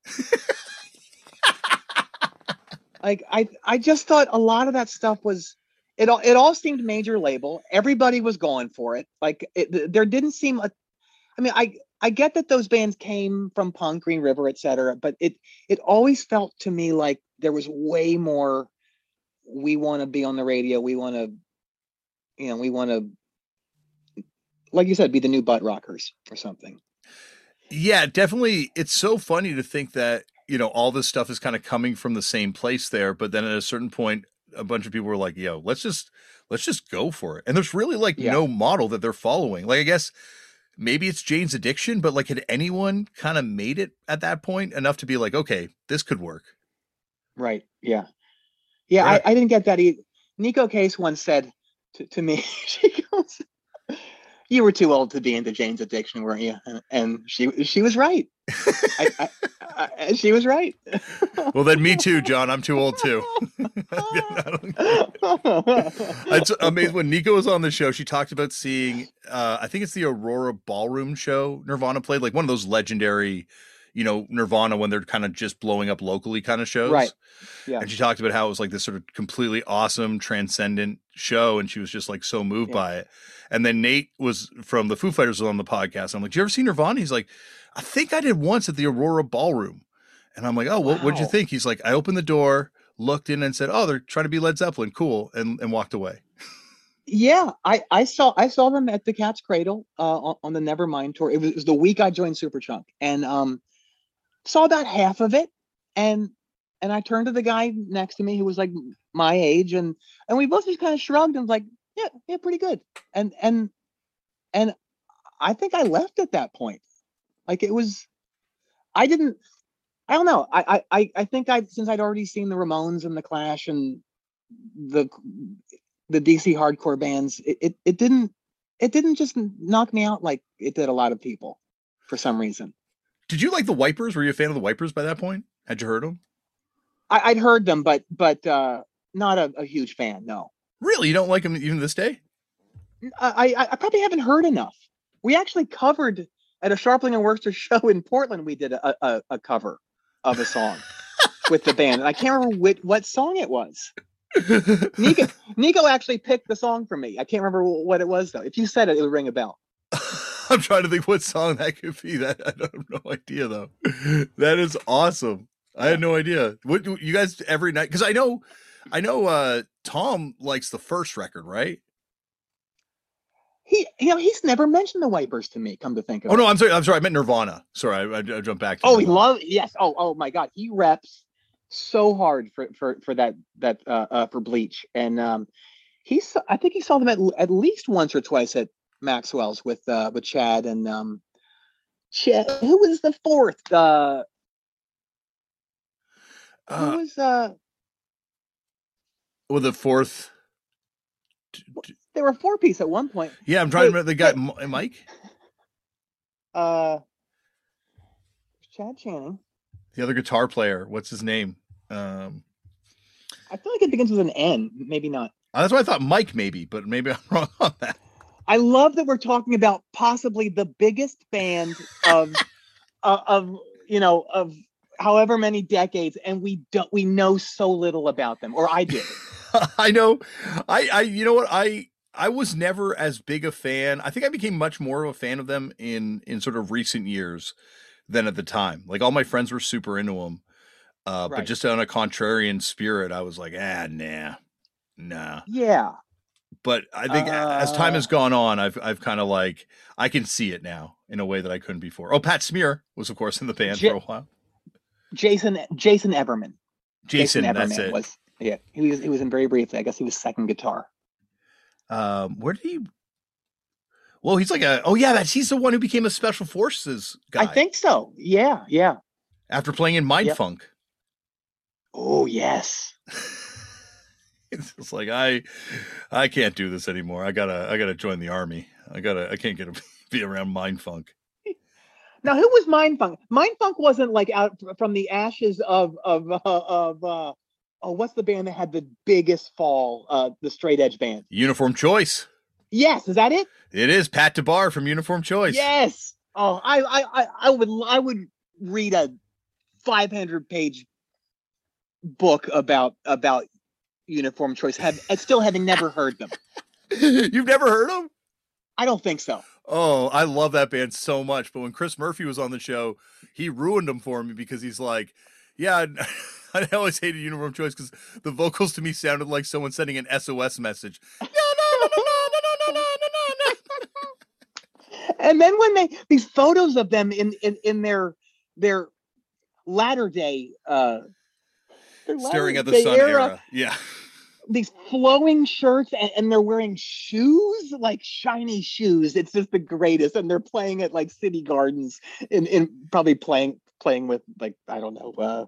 Like, I, I just thought a lot of that stuff was, it all, it all seemed major label. Everybody was going for it. Like it, there didn't seem like, I mean, I, I get that those bands came from punk, Green River, et cetera, but it it always felt to me like there was way more. We want to be on the radio. We want to, you know, we want to, like you said, be the new butt rockers or something. Yeah, definitely. It's so funny to think that, you know, all this stuff is kind of coming from the same place there, but then at a certain point, a bunch of people were like, "Yo, let's just let's just go for it." And there's really like yeah. no model that they're following. Like, I guess. Maybe it's Jane's Addiction, but like, had anyone kind of made it at that point enough to be like, okay, this could work? Right. Yeah. Yeah. I, I didn't get that either. Nico Case once said to, to me, she goes, you were too old to be into Jane's Addiction, weren't you? And, and she she was right. I, I, I, she was right. Well, then me too, John. I'm too old too. It's amazing. When Nico was on the show, she talked about seeing, uh, I think it's the Aurora Ballroom show Nirvana played, like one of those legendary, you know, Nirvana when they're kind of just blowing up locally kind of shows. Right. Yeah. And she talked about how it was like this sort of completely awesome, transcendent show. And she was just like so moved yeah. by it. And then Nate was from the Foo Fighters was on the podcast. I'm like, "Did you ever see Nirvana?" He's like, "I think I did once at the Aurora Ballroom." And I'm like, "Oh, what, wow. what'd you think?" He's like, "I opened the door, looked in and said, oh, they're trying to be Led Zeppelin. Cool." And, and walked away. Yeah. I, I saw, I saw them at the Cat's Cradle uh, on, on the Nevermind tour. It was, it was the week I joined Superchunk, and um, saw about half of it. And, and I turned to the guy next to me who was like my age, and, and we both just kind of shrugged and was like, yeah, yeah, pretty good. And, and, and I think I left at that point. Like it was, I didn't, I don't know. I, I, I think I, since I'd already seen the Ramones and the Clash and the, the D C hardcore bands, it, it, it didn't, it didn't just knock me out like it did a lot of people for some reason. Did you like the Wipers? Were you a fan of the Wipers by that point? Had you heard them? I, I'd heard them, but, but, uh, not a, a huge fan. No. Really? You don't like them even this day? I, I, I probably haven't heard enough. We actually covered at a Sharpling and Worcester show in Portland. We did a, a, a cover of a song with the band. And I can't remember what, what song it was. Nico, Nico actually picked the song for me. I can't remember what it was though. If you said it, it would ring a bell. I'm trying to think what song that could be. That I don't have no idea though. That is awesome. I had no idea. What you guys every night? Because I know, I know. uh Tom likes the first record, right? He, you know, he's never mentioned the Wipers to me. Come to think of oh, it. Oh no, I'm sorry. I'm sorry. I meant Nirvana. Sorry, I, I, I jumped back to. Oh, Nirvana. he loves. Yes. Oh, oh my God, he reps so hard for for for that that uh, uh for Bleach, and um, he's. I think he saw them at at least once or twice at Maxwell's with uh with Chad and um, Chad. Who was the fourth? Uh, who uh was uh? Well, the fourth. They were a four piece at one point. Yeah, I'm trying to remember the guy, hey, Mike. Uh, Chad Channing. The other guitar player. What's his name? Um, I feel like it begins with an N. Maybe not. Oh, that's why I thought Mike, maybe, but maybe I'm wrong on that. I love that we're talking about possibly the biggest band of, uh, of you know, of however many decades, and we don't we know so little about them, or I did. I know, I, I, you know what, I, I was never as big a fan. I think I became much more of a fan of them in in sort of recent years than at the time. Like all my friends were super into them, uh, right. But just on a contrarian spirit, I was like, ah, nah, nah. Yeah. But I think uh, as time has gone on, I've I've kind of like I can see it now in a way that I couldn't before. Oh, Pat Smear was of course in the band J- for a while. Jason Jason Everman. Jason, Jason Everman that's it. Was, yeah, he was he was in very briefly. I guess he was second guitar. Um, where did he? Well, he's like a oh yeah, that's he's the one who became a Special Forces guy. I think so. Yeah, yeah. After playing in Mind yep. Funk. Oh yes. It's just like I, I can't do this anymore. I gotta, I gotta join the army. I gotta, I can't get to be around Mind Funk. Now, who was Mind Funk? Mind Funk wasn't like out from the ashes of of uh, of. Uh, oh, what's the band that had the biggest fall? Uh, the Straight Edge band. Uniform Choice. Yes, is that it? It is Pat DeBar from Uniform Choice. Yes. Oh, I, I, I would, I would read a five hundred page book about about. Uniform Choice, have still having never heard them. You've never heard them? I don't think so. Oh, I love that band so much. But when Chris Murphy was on the show, he ruined them for me because he's like, yeah, I always hated Uniform Choice because the vocals to me sounded like someone sending an S O S message. And then when they these photos of them in in, in their their latter day uh staring at the sun era. era. Yeah. These flowing shirts and, and they're wearing shoes, like shiny shoes. It's just the greatest. And they're playing at like City Gardens in, in probably playing playing with like, I don't know, uh,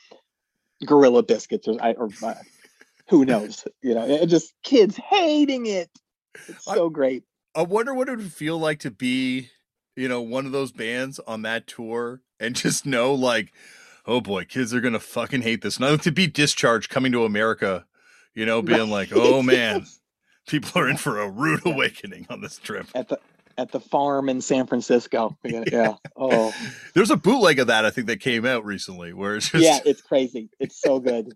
Gorilla Biscuits or, or uh, who knows, you know, it just kids hating it. It's so I, great. I wonder what it would feel like to be, you know, one of those bands on that tour and just know like, oh boy, kids are gonna fucking hate this. Not to be Discharged coming to America, you know, being like, oh man, people are in for a rude yeah. awakening on this trip. At the at the farm in San Francisco. Yeah. yeah. Oh. There's a bootleg of that I think that came out recently where it's just yeah, it's crazy. It's so good.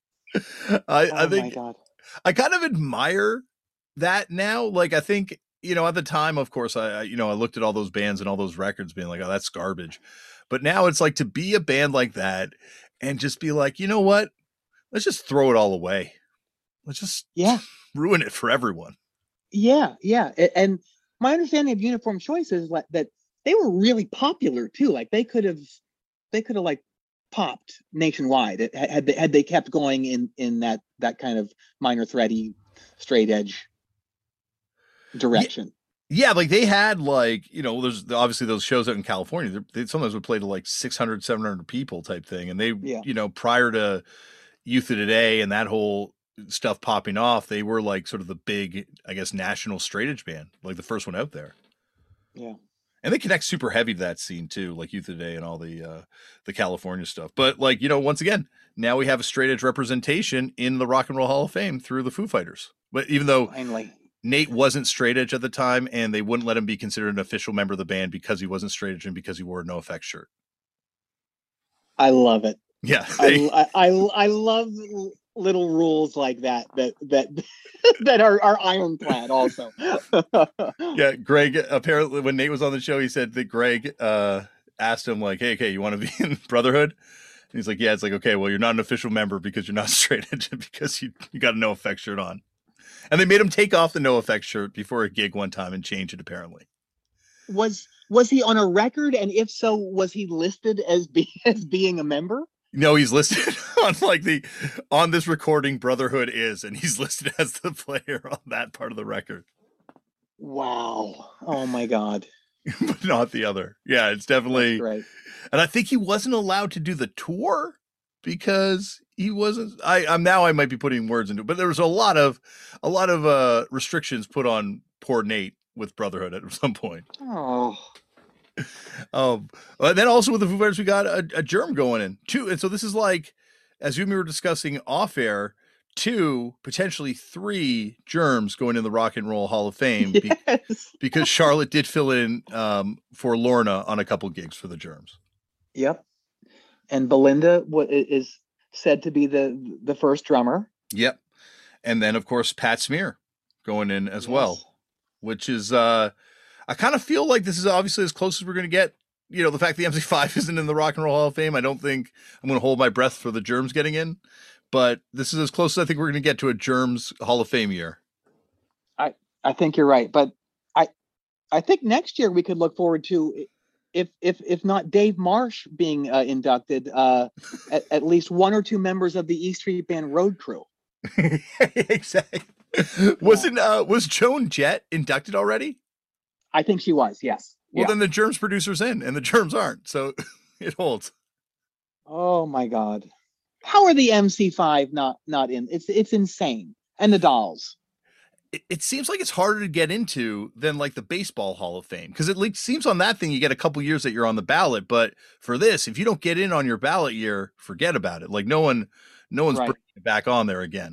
I, oh I think my God. I kind of admire that now. Like I think, you know, at the time, of course, I you know, I looked at all those bands and all those records being like, oh, that's garbage. But now it's like to be a band like that and just be like, you know what? Let's just throw it all away. Let's just yeah ruin it for everyone. Yeah, yeah. And my understanding of Uniform Choice is like that they were really popular too. Like they could have, they could have like popped nationwide had they, had they kept going in in that that kind of Minor Threat-y, straight edge direction. Yeah. Yeah, like they had like, you know, there's obviously those shows out in California. They sometimes would play to like six hundred, seven hundred people type thing. And they, yeah. you know, prior to Youth of Today and that whole stuff popping off, they were like sort of the big, I guess, national straight edge band, like the first one out there. Yeah. And they connect super heavy to that scene too, like Youth of Today and all the, uh, the California stuff. But like, you know, once again, now we have a straight edge representation in the Rock and Roll Hall of Fame through the Foo Fighters. But even though finally Nate wasn't straight edge at the time, and they wouldn't let him be considered an official member of the band because he wasn't straight edge and because he wore a NoFX shirt. I love it. Yeah, they... I, I I love little rules like that that that that are, are ironclad. Also, yeah. Greg apparently when Nate was on the show, he said that Greg uh, asked him like, "Hey, okay, you want to be in Brotherhood?" he's like, yeah, it's like, okay, well, you're not an official member because you're not straight edge because you, you got a NoFX shirt on. And they made him take off the NoFX shirt before a gig one time and change it, apparently. Was was he on a record? And if so, was he listed as, be, as being a member? No, he's listed on like the, on this recording, Brotherhood is, and he's listed as the player on that part of the record. Wow. Oh my God. But not the other. Yeah, it's definitely right. And I think he wasn't allowed to do the tour because he wasn't I I'm now I might be putting words into it, but there was a lot of a lot of uh restrictions put on poor Nate with Brotherhood at some point. Oh. Um and then also with the Foo Fighters we got a, a germ going in too. And so this is like, as we were discussing off air, two, potentially three germs going in the Rock and Roll Hall of Fame yes. be- because Charlotte did fill in um, for Lorna on a couple gigs for the Germs. Yep. And Belinda is said to be the the first drummer. Yep. And then, of course, Pat Smear going in as yes. well, which is, uh, I kind of feel like this is obviously as close as we're going to get. You know, the fact the M C five isn't in the Rock and Roll Hall of Fame, I don't think I'm going to hold my breath for the Germs getting in. But this is as close as I think we're going to get to a Germs Hall of Fame year. I, I think you're right. But I I think next year we could look forward to, if if if not Dave Marsh being uh, inducted, uh, at, at least one or two members of the E Street Band road crew. Exactly. Yeah. Wasn't uh, was Joan Jett inducted already? I think she was, yes. Well, yeah. then the Germs producer's in and the Germs aren't. So it holds. Oh, my God. How are the M C five not not in? It's it's insane. And the Dolls. It, it seems like it's harder to get into than like the Baseball Hall of Fame, because it like, seems on that thing you get a couple years that you're on the ballot, but for this, if you don't get in on your ballot year, forget about it. Like no one, no one's right. bringing it back on there again.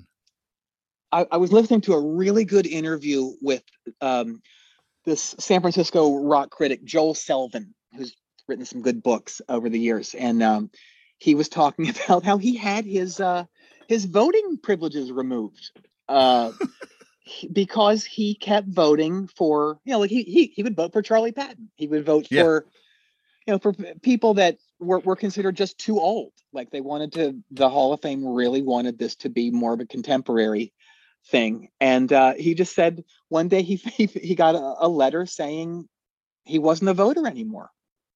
I, I was listening to a really good interview with um, this San Francisco rock critic Joel Selvin, who's written some good books over the years, and um, he was talking about how he had his uh, his voting privileges removed uh, because he kept voting for, you know, like he he he would vote for Charlie Patton. He would vote yeah. for, you know, for people that were, were considered just too old. Like they wanted to, the Hall of Fame really wanted this to be more of a contemporary thing. And uh, he just said one day he he, he got a, a letter saying he wasn't a voter anymore.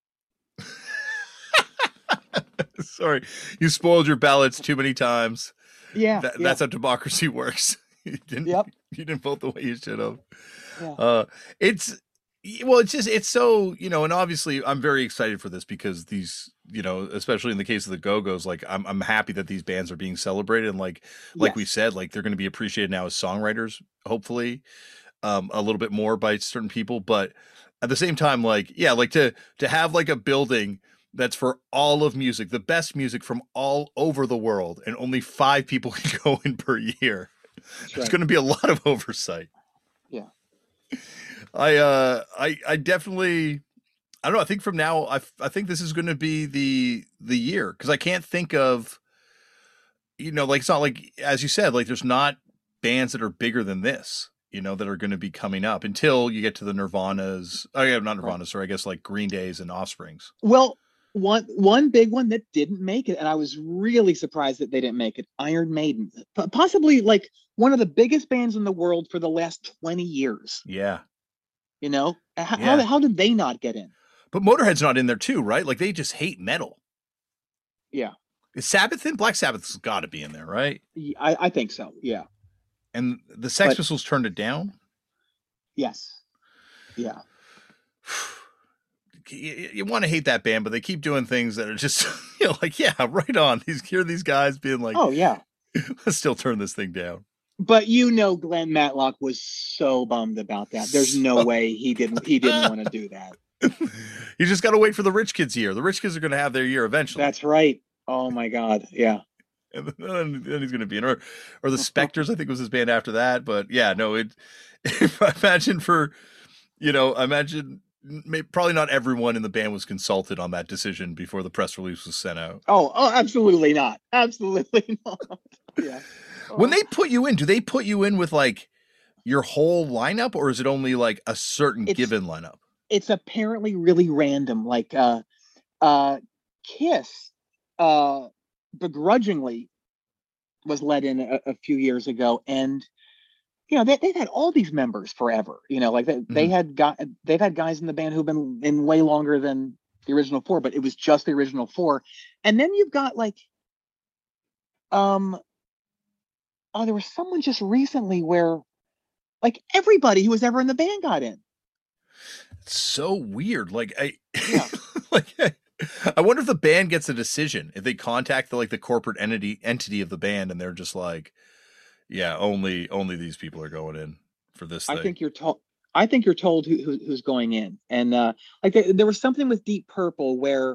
Sorry, you spoiled your ballots too many times. Yeah, Th- yeah. That's how democracy works. You didn't. Yep. You didn't vote the way you should have. Yeah. Uh, it's well, it's just it's so, you know, and obviously I'm very excited for this because these, you know, especially in the case of the Go-Go's, like I'm I'm happy that these bands are being celebrated, and like like yes. we said, like they're going to be appreciated now as songwriters, hopefully, um, a little bit more by certain people, but at the same time, like yeah, like to to have like a building that's for all of music, the best music from all over the world, and only five people can go in per year. That's There's right. going to be a lot of oversight. Yeah. I, uh, I, I definitely, I don't know. I think from now, I, I think this is going to be the, the year. Cause I can't think of, you know, like, it's not like, as you said, like there's not bands that are bigger than this, you know, that are going to be coming up until you get to the Nirvanas. Oh yeah, not Nirvanas, right. Sorry. I guess like Green Days and Offsprings. Well, One one big one that didn't make it, and I was really surprised that they didn't make it, Iron Maiden. P- possibly like one of the biggest bands in the world for the last twenty years. Yeah. You know? How, yeah. how, how did they not get in? But Motorhead's not in there too, right? Like they just hate metal. Yeah. Is Sabbath in? Black Sabbath's got to be in there, right? I, I think so, yeah. And the Sex but, Pistols turned it down? Yes. Yeah. You, you want to hate that band, but they keep doing things that are just, you know, like, yeah, right on. These here, these guys being like, oh yeah, let's still turn this thing down. But you know, Glenn Matlock was so bummed about that. There's no so... way he didn't he didn't want to do that. You just got to wait for the Rich Kids year. The Rich Kids are going to have their year eventually. That's right. Oh my God, yeah. And then, then he's going to be in, or or the Spectres, I think was his band after that. But yeah, no, it. If I imagine for, you know, I imagine. Maybe, probably not everyone in the band was consulted on that decision before the press release was sent out. Oh, oh, absolutely not. Absolutely not. Yeah. Oh. When they put you in, do they put you in with like your whole lineup, or is it only like a certain it's, given lineup? It's apparently really random. Like uh, uh, Kiss uh, begrudgingly was let in a, a few years ago, and you know they, they've had all these members forever. You know, like they, they Mhm. had got they've had guys in the band who've been in way longer than the original four, but it was just the original four. And then you've got like, um, oh, there was someone just recently where like everybody who was ever in the band got in. It's so weird. Like I, Yeah. like I, I wonder if the band gets a decision if they contact the like the corporate entity entity of the band and they're just like, yeah, only only these people are going in for this I thing. think you're told. I think you're told who, who who's going in, and uh, like there, there was something with Deep Purple where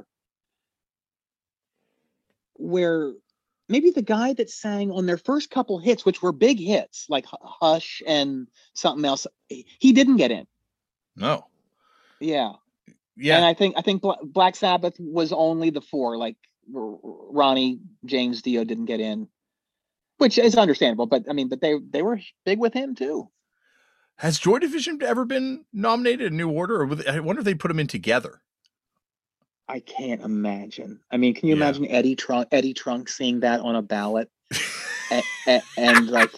where maybe the guy that sang on their first couple hits, which were big hits like Hush and something else, he didn't get in. No. Yeah, and Yeah. I think I think Black Sabbath was only the four. Like Ronnie James Dio didn't get in, which is understandable. But I mean, but they they were big with him too. Has Joy Division ever been nominated in New Order, or I wonder if they put them in together? I can't imagine. I mean, can you Yeah. imagine Eddie Trunk Eddie Trunk seeing that on a ballot, and, and, and like,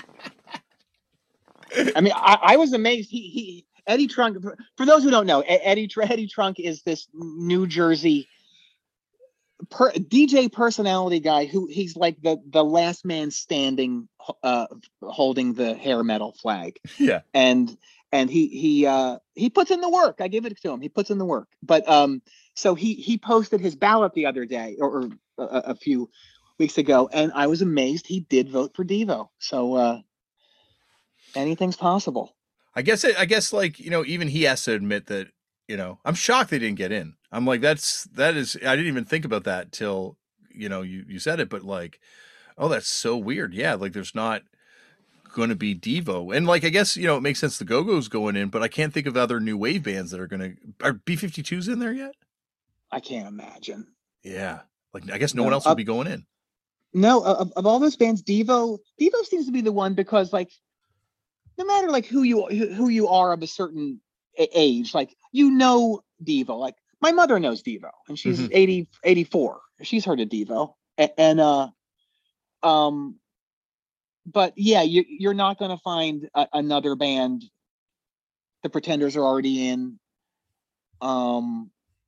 I mean, I, I was amazed. He he Eddie Trunk. For, for those who don't know, Eddie Eddie Trunk is this New Jersey per, D J personality guy who he's like the the last man standing, uh, holding the hair metal flag. Yeah. And and he he uh, he puts in the work. I give it to him. He puts in the work. But um, so he he posted his ballot the other day, or, or a, a few weeks ago, and I was amazed he did vote for Devo. So uh, anything's possible. I guess it, I guess like, you know, even he has to admit that, you know, I'm shocked they didn't get in. I'm like, that's that is I didn't even think about that till, you know, you you said it, but like, oh, that's so weird. Yeah, like there's not going to be Devo. And like I guess, you know, it makes sense the Go-Go's going in, but I can't think of other new wave bands that are going to are B fifty-twos in there yet? I can't imagine. Yeah. Like I guess no one No, else would uh, be going in. no. Of, of all those bands, Devo Devo seems to be the one because like no matter like who you who you are of a certain age, like you know Devo. Like my mother knows Devo, and she's Mm-hmm. eighty, eighty-four. She's heard of Devo, and, and uh, um, but yeah, you, you're not going to find a, another band. The Pretenders are already in. Um,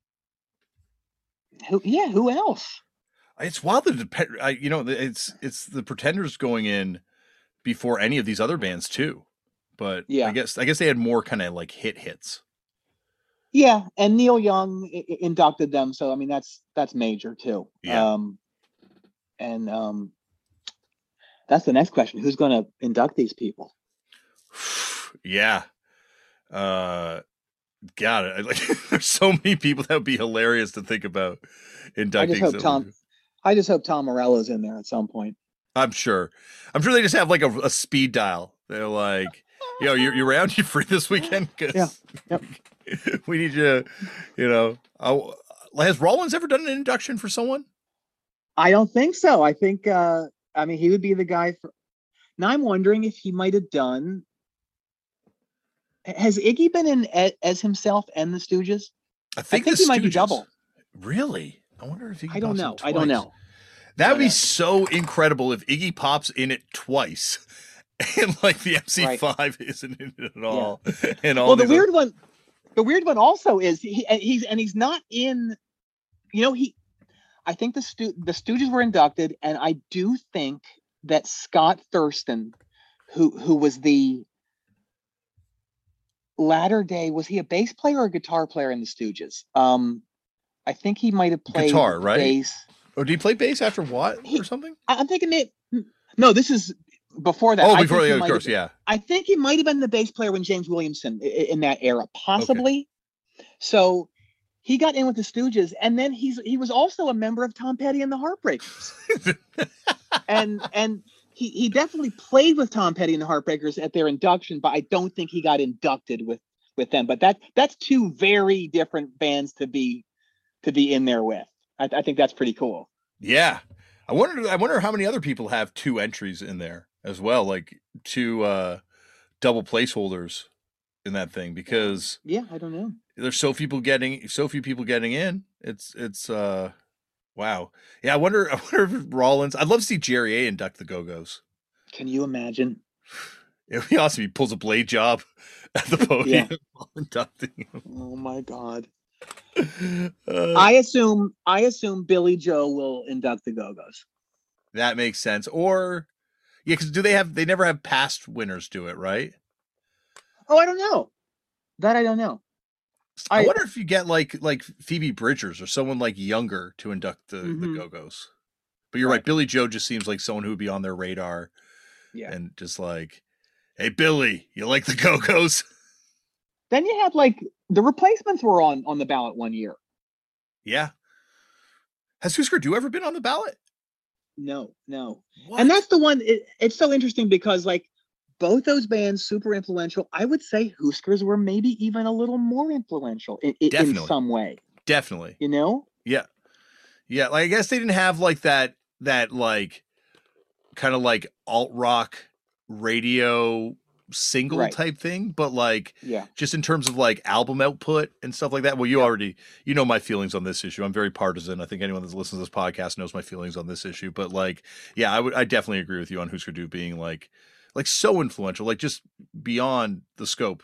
who? Yeah, who else? It's wild that depend. I, you know, it's it's the Pretenders going in before any of these other bands too. But I Yeah, guess I guess they had more kind of like hit hits. yeah, and Neil Young I- inducted them, so I mean that's that's major too. Yeah. Um, and um, that's the next question: who's going to induct these people? Yeah. Uh, God, I, like there's so many people that would be hilarious to think about I just inducting. hope Tom. Some, I just hope Tom Morello's in there at some point. I'm sure. I'm sure they just have like a, a speed dial. They're like, yo, you're, you're around, you free this weekend? Yeah. Because Yep. we need you, you know. I'll, has Rollins ever done an induction for someone? I don't think so. I think. Uh, I mean, he would be the guy for. Now I'm wondering if he might have done. Has Iggy been in as himself and the Stooges? I I think the think he might be Stooges. double. Really? I wonder if Iggy I don't pops in know. I don't twice. know. That would But, be uh, so incredible if Iggy pops in it twice, and like the M C five right. isn't in it at all. Yeah. And all well, the these weird other... one, the weird one also is he he's and he's not in. You know he. I think the Sto- the Stooges were inducted, and I do think that Scott Thurston, who who was the latter day, was he a bass player or a guitar player in the Stooges? Um, I think he might have played guitar, right? bass. Or did he play bass after what He, or something? I'm thinking it. No, this is before that. Oh, I before think the he of might course, have, yeah. I think he might have been the bass player when James Williamson in that era, Okay. possibly. So he got in with the Stooges, and then he's he was also a member of Tom Petty and the Heartbreakers, and and he he definitely played with Tom Petty and the Heartbreakers at their induction, but I don't think he got inducted with with them. But that that's two very different bands to be to be in there with. I, I think that's pretty cool. Yeah, I wonder. I wonder how many other people have two entries in there as well, like two uh, double placeholders in that thing, because yeah, I don't know. There's so few people getting so few people getting in. It's it's uh Wow. Yeah, I wonder. I wonder if Rollins. I'd love to see Jerry A induct the Go-Go's. Can you imagine? It would be awesome. He pulls a blade job at the podium Yeah. while inducting him. Oh my God. Uh, I assume. I assume Billy Joe will induct the Go-Go's. That makes sense. Or yeah, because do they have? They never have past winners do it, right? Oh, I don't know. That I don't know. I, I wonder if you get like like Phoebe Bridgers or someone like younger to induct the, mm-hmm. the Go-Go's. But you're right. right. Billy Joe just seems like someone who would be on their radar. Yeah. And just like, hey, Billy, you like the Go-Go's? Then you had like the replacements were on on the ballot one year. Yeah. Has Husker Du ever been on the ballot? No, no. What? And that's the one. It, it's so interesting because like both those bands super influential. I would say Huskers were maybe even a little more influential in, in some way. Definitely. You know? Yeah. Yeah. Like I guess they didn't have like that that like kind of like alt rock radio single right. type thing, but like yeah. just in terms of like album output and stuff like that. Well, you yeah. already you know my feelings on this issue. I'm very partisan. I think anyone that's listened to this podcast knows my feelings on this issue. But like, yeah, I would I definitely agree with you on Husker Du being like like so influential, like just beyond the scope.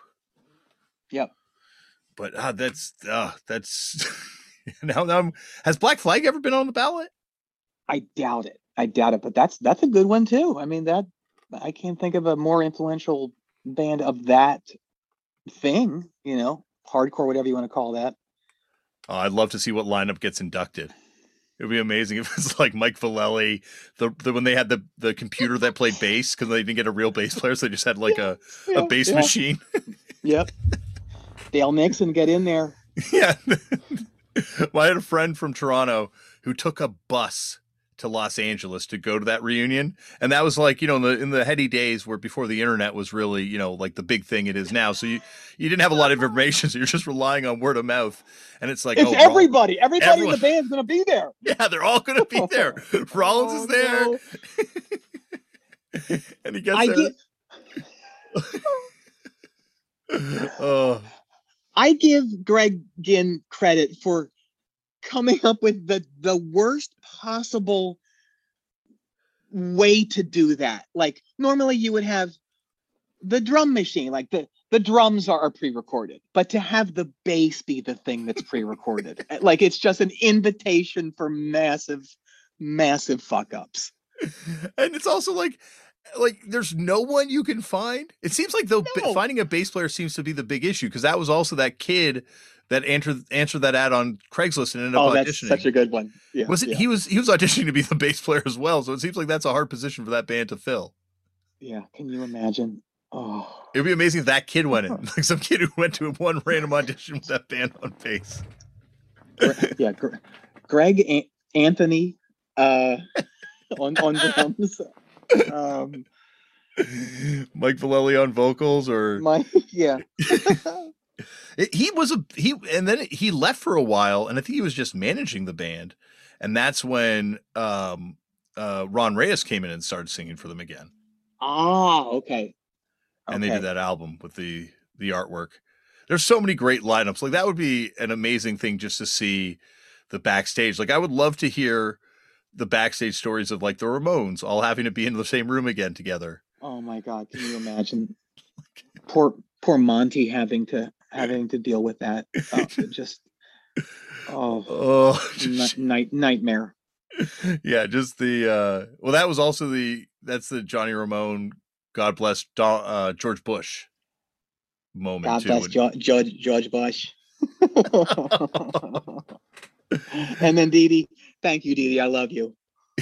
Yep. But uh, that's uh, that's now, now has Black Flag ever been on the ballot? I doubt it. I doubt it. But that's that's a good one too. I mean that. I can't think of a more influential band of that thing, you know, hardcore, whatever you want to call that. Oh, I'd love to see what lineup gets inducted. It'd be amazing if it's like Mike Vallely, the, the when they had the, the computer that played bass because they didn't get a real bass player, so they just had like yeah, a, yeah, a bass yeah. machine. Yep. Dale Nixon, get in there. Yeah. Well, I had a friend from Toronto who took a bus to Los Angeles to go to that reunion. And that was like, you know, in the in the heady days where before the internet was really, you know, like the big thing it is now. So you, you didn't have a lot of information. So you're just relying on word of mouth. And it's like, it's oh, everybody, everybody everyone. in the band's going to be there. Yeah, they're all going to be there. Rollins oh, is there. No. And he gets I there. Give, oh. I give Greg Ginn credit for coming up with the the worst possible way to do that. Like normally you would have the drum machine, like the the drums are, are pre-recorded, but to have the bass be the thing that's pre-recorded, like it's just an invitation for massive, massive fuck ups. And it's also like, like there's no one you can find. It seems like though no. finding a bass player seems to be the big issue because that was also that kid that answered answered that ad on Craigslist and ended up oh, auditioning. That's such a good one. Yeah, was it? Yeah. He was he was auditioning to be the bass player as well. So it seems like that's a hard position for that band to fill. Yeah, can you imagine? Oh, it'd be amazing if that kid went in, like some kid who went to one random audition with that band on bass. Yeah, Greg a- Anthony uh, on on drums. Um, Mike Vallely on vocals, or Mike, yeah. It, he was a he, and then he left for a while, and I think he was just managing the band, and that's when um, uh, Ron Reyes came in and started singing for them again. Ah, okay. And okay. they did that album with the the artwork. There's so many great lineups. Like that would be an amazing thing just to see the backstage. Like I would love to hear the backstage stories of like the Ramones all having to be in the same room again together. Oh my God, can you imagine? poor poor Monty having to having to deal with that. Uh, just oh, oh just, n- night nightmare. Yeah, just the uh well that was also the that's the Johnny Ramone, God bless Don, uh, George Bush moment. God too. bless jo- George George Bush. And then Dee Dee, thank you, Dee Dee, I love you.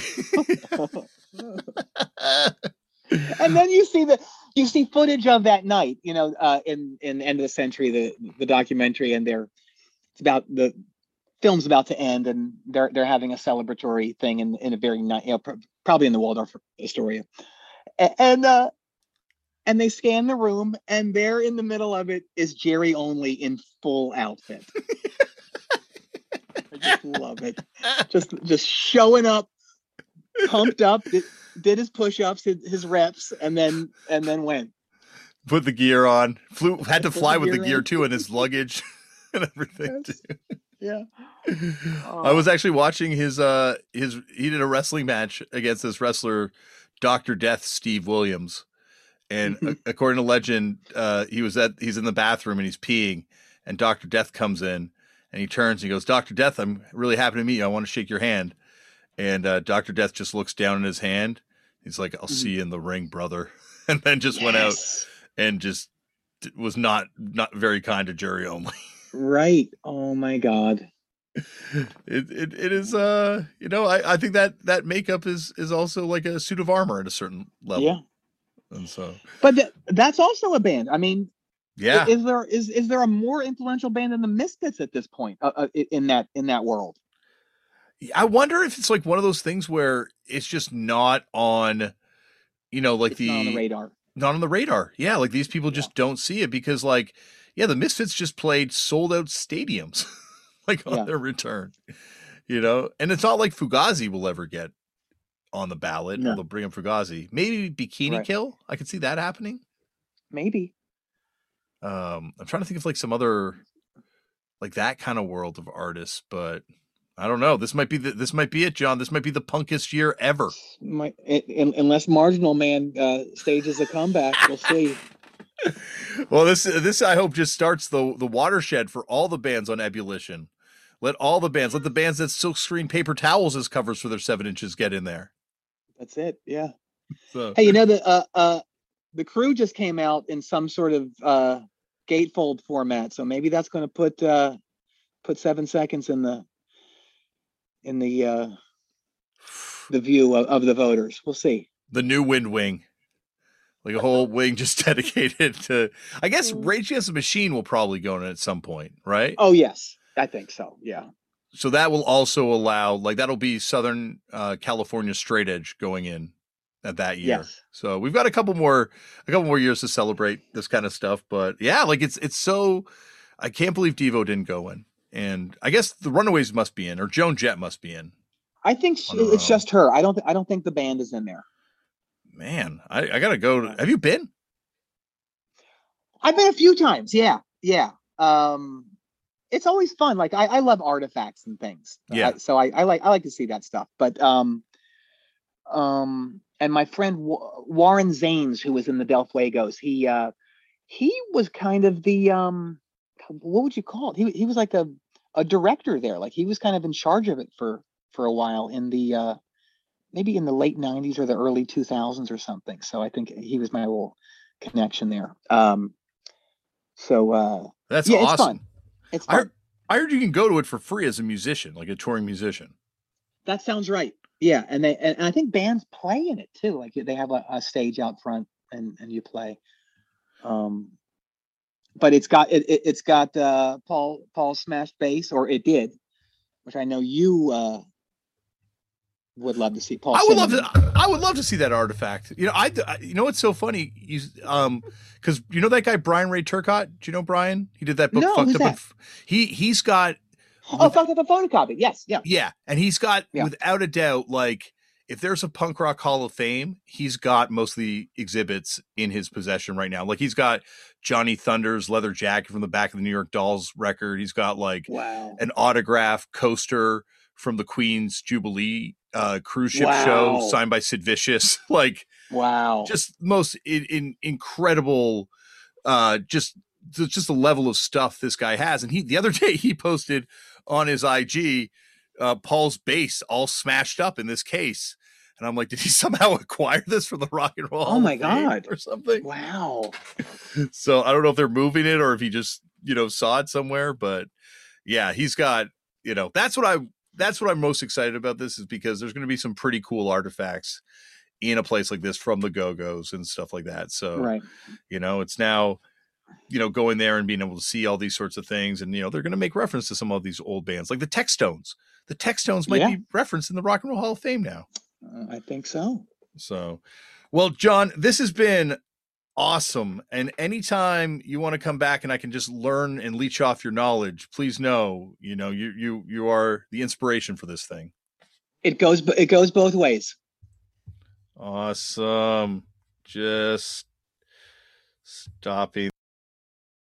And then you see the you see footage of that night, you know, uh, in in End of the Century, the the documentary, and they're it's about the film's about to end, and they're they're having a celebratory thing in in a very night, you know, pr- probably in the Waldorf Astoria, and and, uh, and they scan the room, and there in the middle of it is Jerry Only in full outfit. I just love it, just just showing up, pumped up. Did, did his push-ups, his, his reps, and then and then went. Put the gear on. Flew had to fly with the gear too, and his luggage and everything yes. too. Yeah. I was Oh. actually watching his uh his he did a wrestling match against this wrestler, Doctor Death Steve Williams. And Mhm. uh, according to legend, uh he was at he's in the bathroom and he's peeing, and Doctor Death comes in and he turns and he goes, Doctor Death, I'm really happy to meet you. I want to shake your hand. And uh Doctor Death just looks down in his hand. He's like, I'll see Mhm. you in the ring, brother. And then just went out Yes. and just was not not very kind to Jerry Only. Right. Oh my God. It, it it is uh you know I, I think that that makeup is is also like a suit of armor at a certain Yeah. level, and so But th- that's also a band. I mean, i- yeah. is there is is there a more influential band than the Misfits at this point uh, uh, i- in that in that world? I wonder if it's like one of those things where it's just not on, you know, like It's not on the the radar. not on the radar. Yeah, like these people Yeah. just don't see it because like yeah, the Misfits just played sold out stadiums like on Yeah. their return, you know, and it's not like Fugazi will ever get on the ballot or No. they'll bring up Fugazi. Maybe Bikini Right. Kill. I could see that happening. Maybe. Um, I'm trying to think of like some other like that kind of world of artists, but I don't know. This might be the, this might be it, John. This might be the punkest year ever. Might, in, unless Marginal Man uh, stages a comeback, we'll see. Well, this this I hope just starts the the watershed for all the bands on Ebullition. Let all the bands, let the bands that silkscreen paper towels as covers for their seven inches get in there. That's it. Yeah. So Hey, you know the uh, uh, the Crew just came out in some sort of uh, gatefold format, so maybe that's going to put uh, put seven seconds in the in the uh, the view of, of the voters. We'll see. the new Wind Wing, like a whole wing just dedicated to. I guess Rage Against the Machine will probably go in at some point, right? Oh yes, I think so. Yeah. So that will also allow, like, that'll be Southern uh, California straight edge going in at that year. Yes. So we've got a couple more, a couple more years to celebrate this kind of stuff. But yeah, like it's it's so, I can't believe Devo didn't go in, and I guess the Runaways must be in, or Joan Jett must be in. I think she, it's just her. I don't. Th- I don't think the band is in there. Man, I, I gotta go. To, have you been? I've been a few times. Yeah, yeah. Um, it's always fun. Like I, I love artifacts and things. Yeah. I, so I, I like I like to see that stuff. But um, um, and my friend w- Warren Zanes, who was in the Del Fuegos, he uh, he was kind of the um, what would you call it? He he was like a a director there. Like he was kind of in charge of it for for a while in the uh, maybe in the late nineties or the early two thousands or something. So I think he was my little connection there. Um, so uh, That's yeah, awesome. it's fun. It's I fun. heard, I heard you can go to it for free as a musician, like a touring musician. That sounds right. Yeah, and they and I think bands play in it too. Like they have a, a stage out front and and you play. Um, but it's got it, it it's got uh, Paul Paul smashed bass, or it did, which I know you uh, would love to see. Paul I would Cinnamon. love to. I would love to see that artifact. You know, I. You know what's so funny? You um, because you know that guy Brian Ray Turcotte. Do you know Brian? He did that book. No, Fucked who's up. that? And F- he he's got. Oh, with- fucked up a photocopy. Yes, yeah, yeah, and he's got Yeah. without a doubt, like if there's a punk rock Hall of Fame, he's got most of the exhibits in his possession right now. Like he's got Johnny Thunder's leather jacket from the back of the New York Dolls record. He's got like wow, an autograph coaster from the Queen's Jubilee uh, cruise ship Wow. show signed by Sid Vicious. Like, wow, just most in, in incredible, uh, just just the level of stuff this guy has. And he the other day he posted on his I G uh, Paul's bass all smashed up in this case. And I'm like, did he somehow acquire this from the Rock and Roll Oh Hall my of Fame God. or something? wow. So I don't know if they're moving it or if he just, you know, saw it somewhere, but yeah, he's got, you know, that's what I, that's what I'm most excited about this is because there's going to be some pretty cool artifacts in a place like this from the Go-Go's and stuff like that. So, Right. you know, it's now, you know, going there and being able to see all these sorts of things. And, you know, they're going to make reference to some of these old bands like the Textones. The Textones might Yeah. be referenced in the Rock and Roll Hall of Fame now. Uh, I think so. So, well, John, this has been awesome. And anytime you want to come back and I can just learn and leech off your knowledge, please know, you know, you, you, you are the inspiration for this thing. It goes, it goes both ways. Awesome. Just stopping.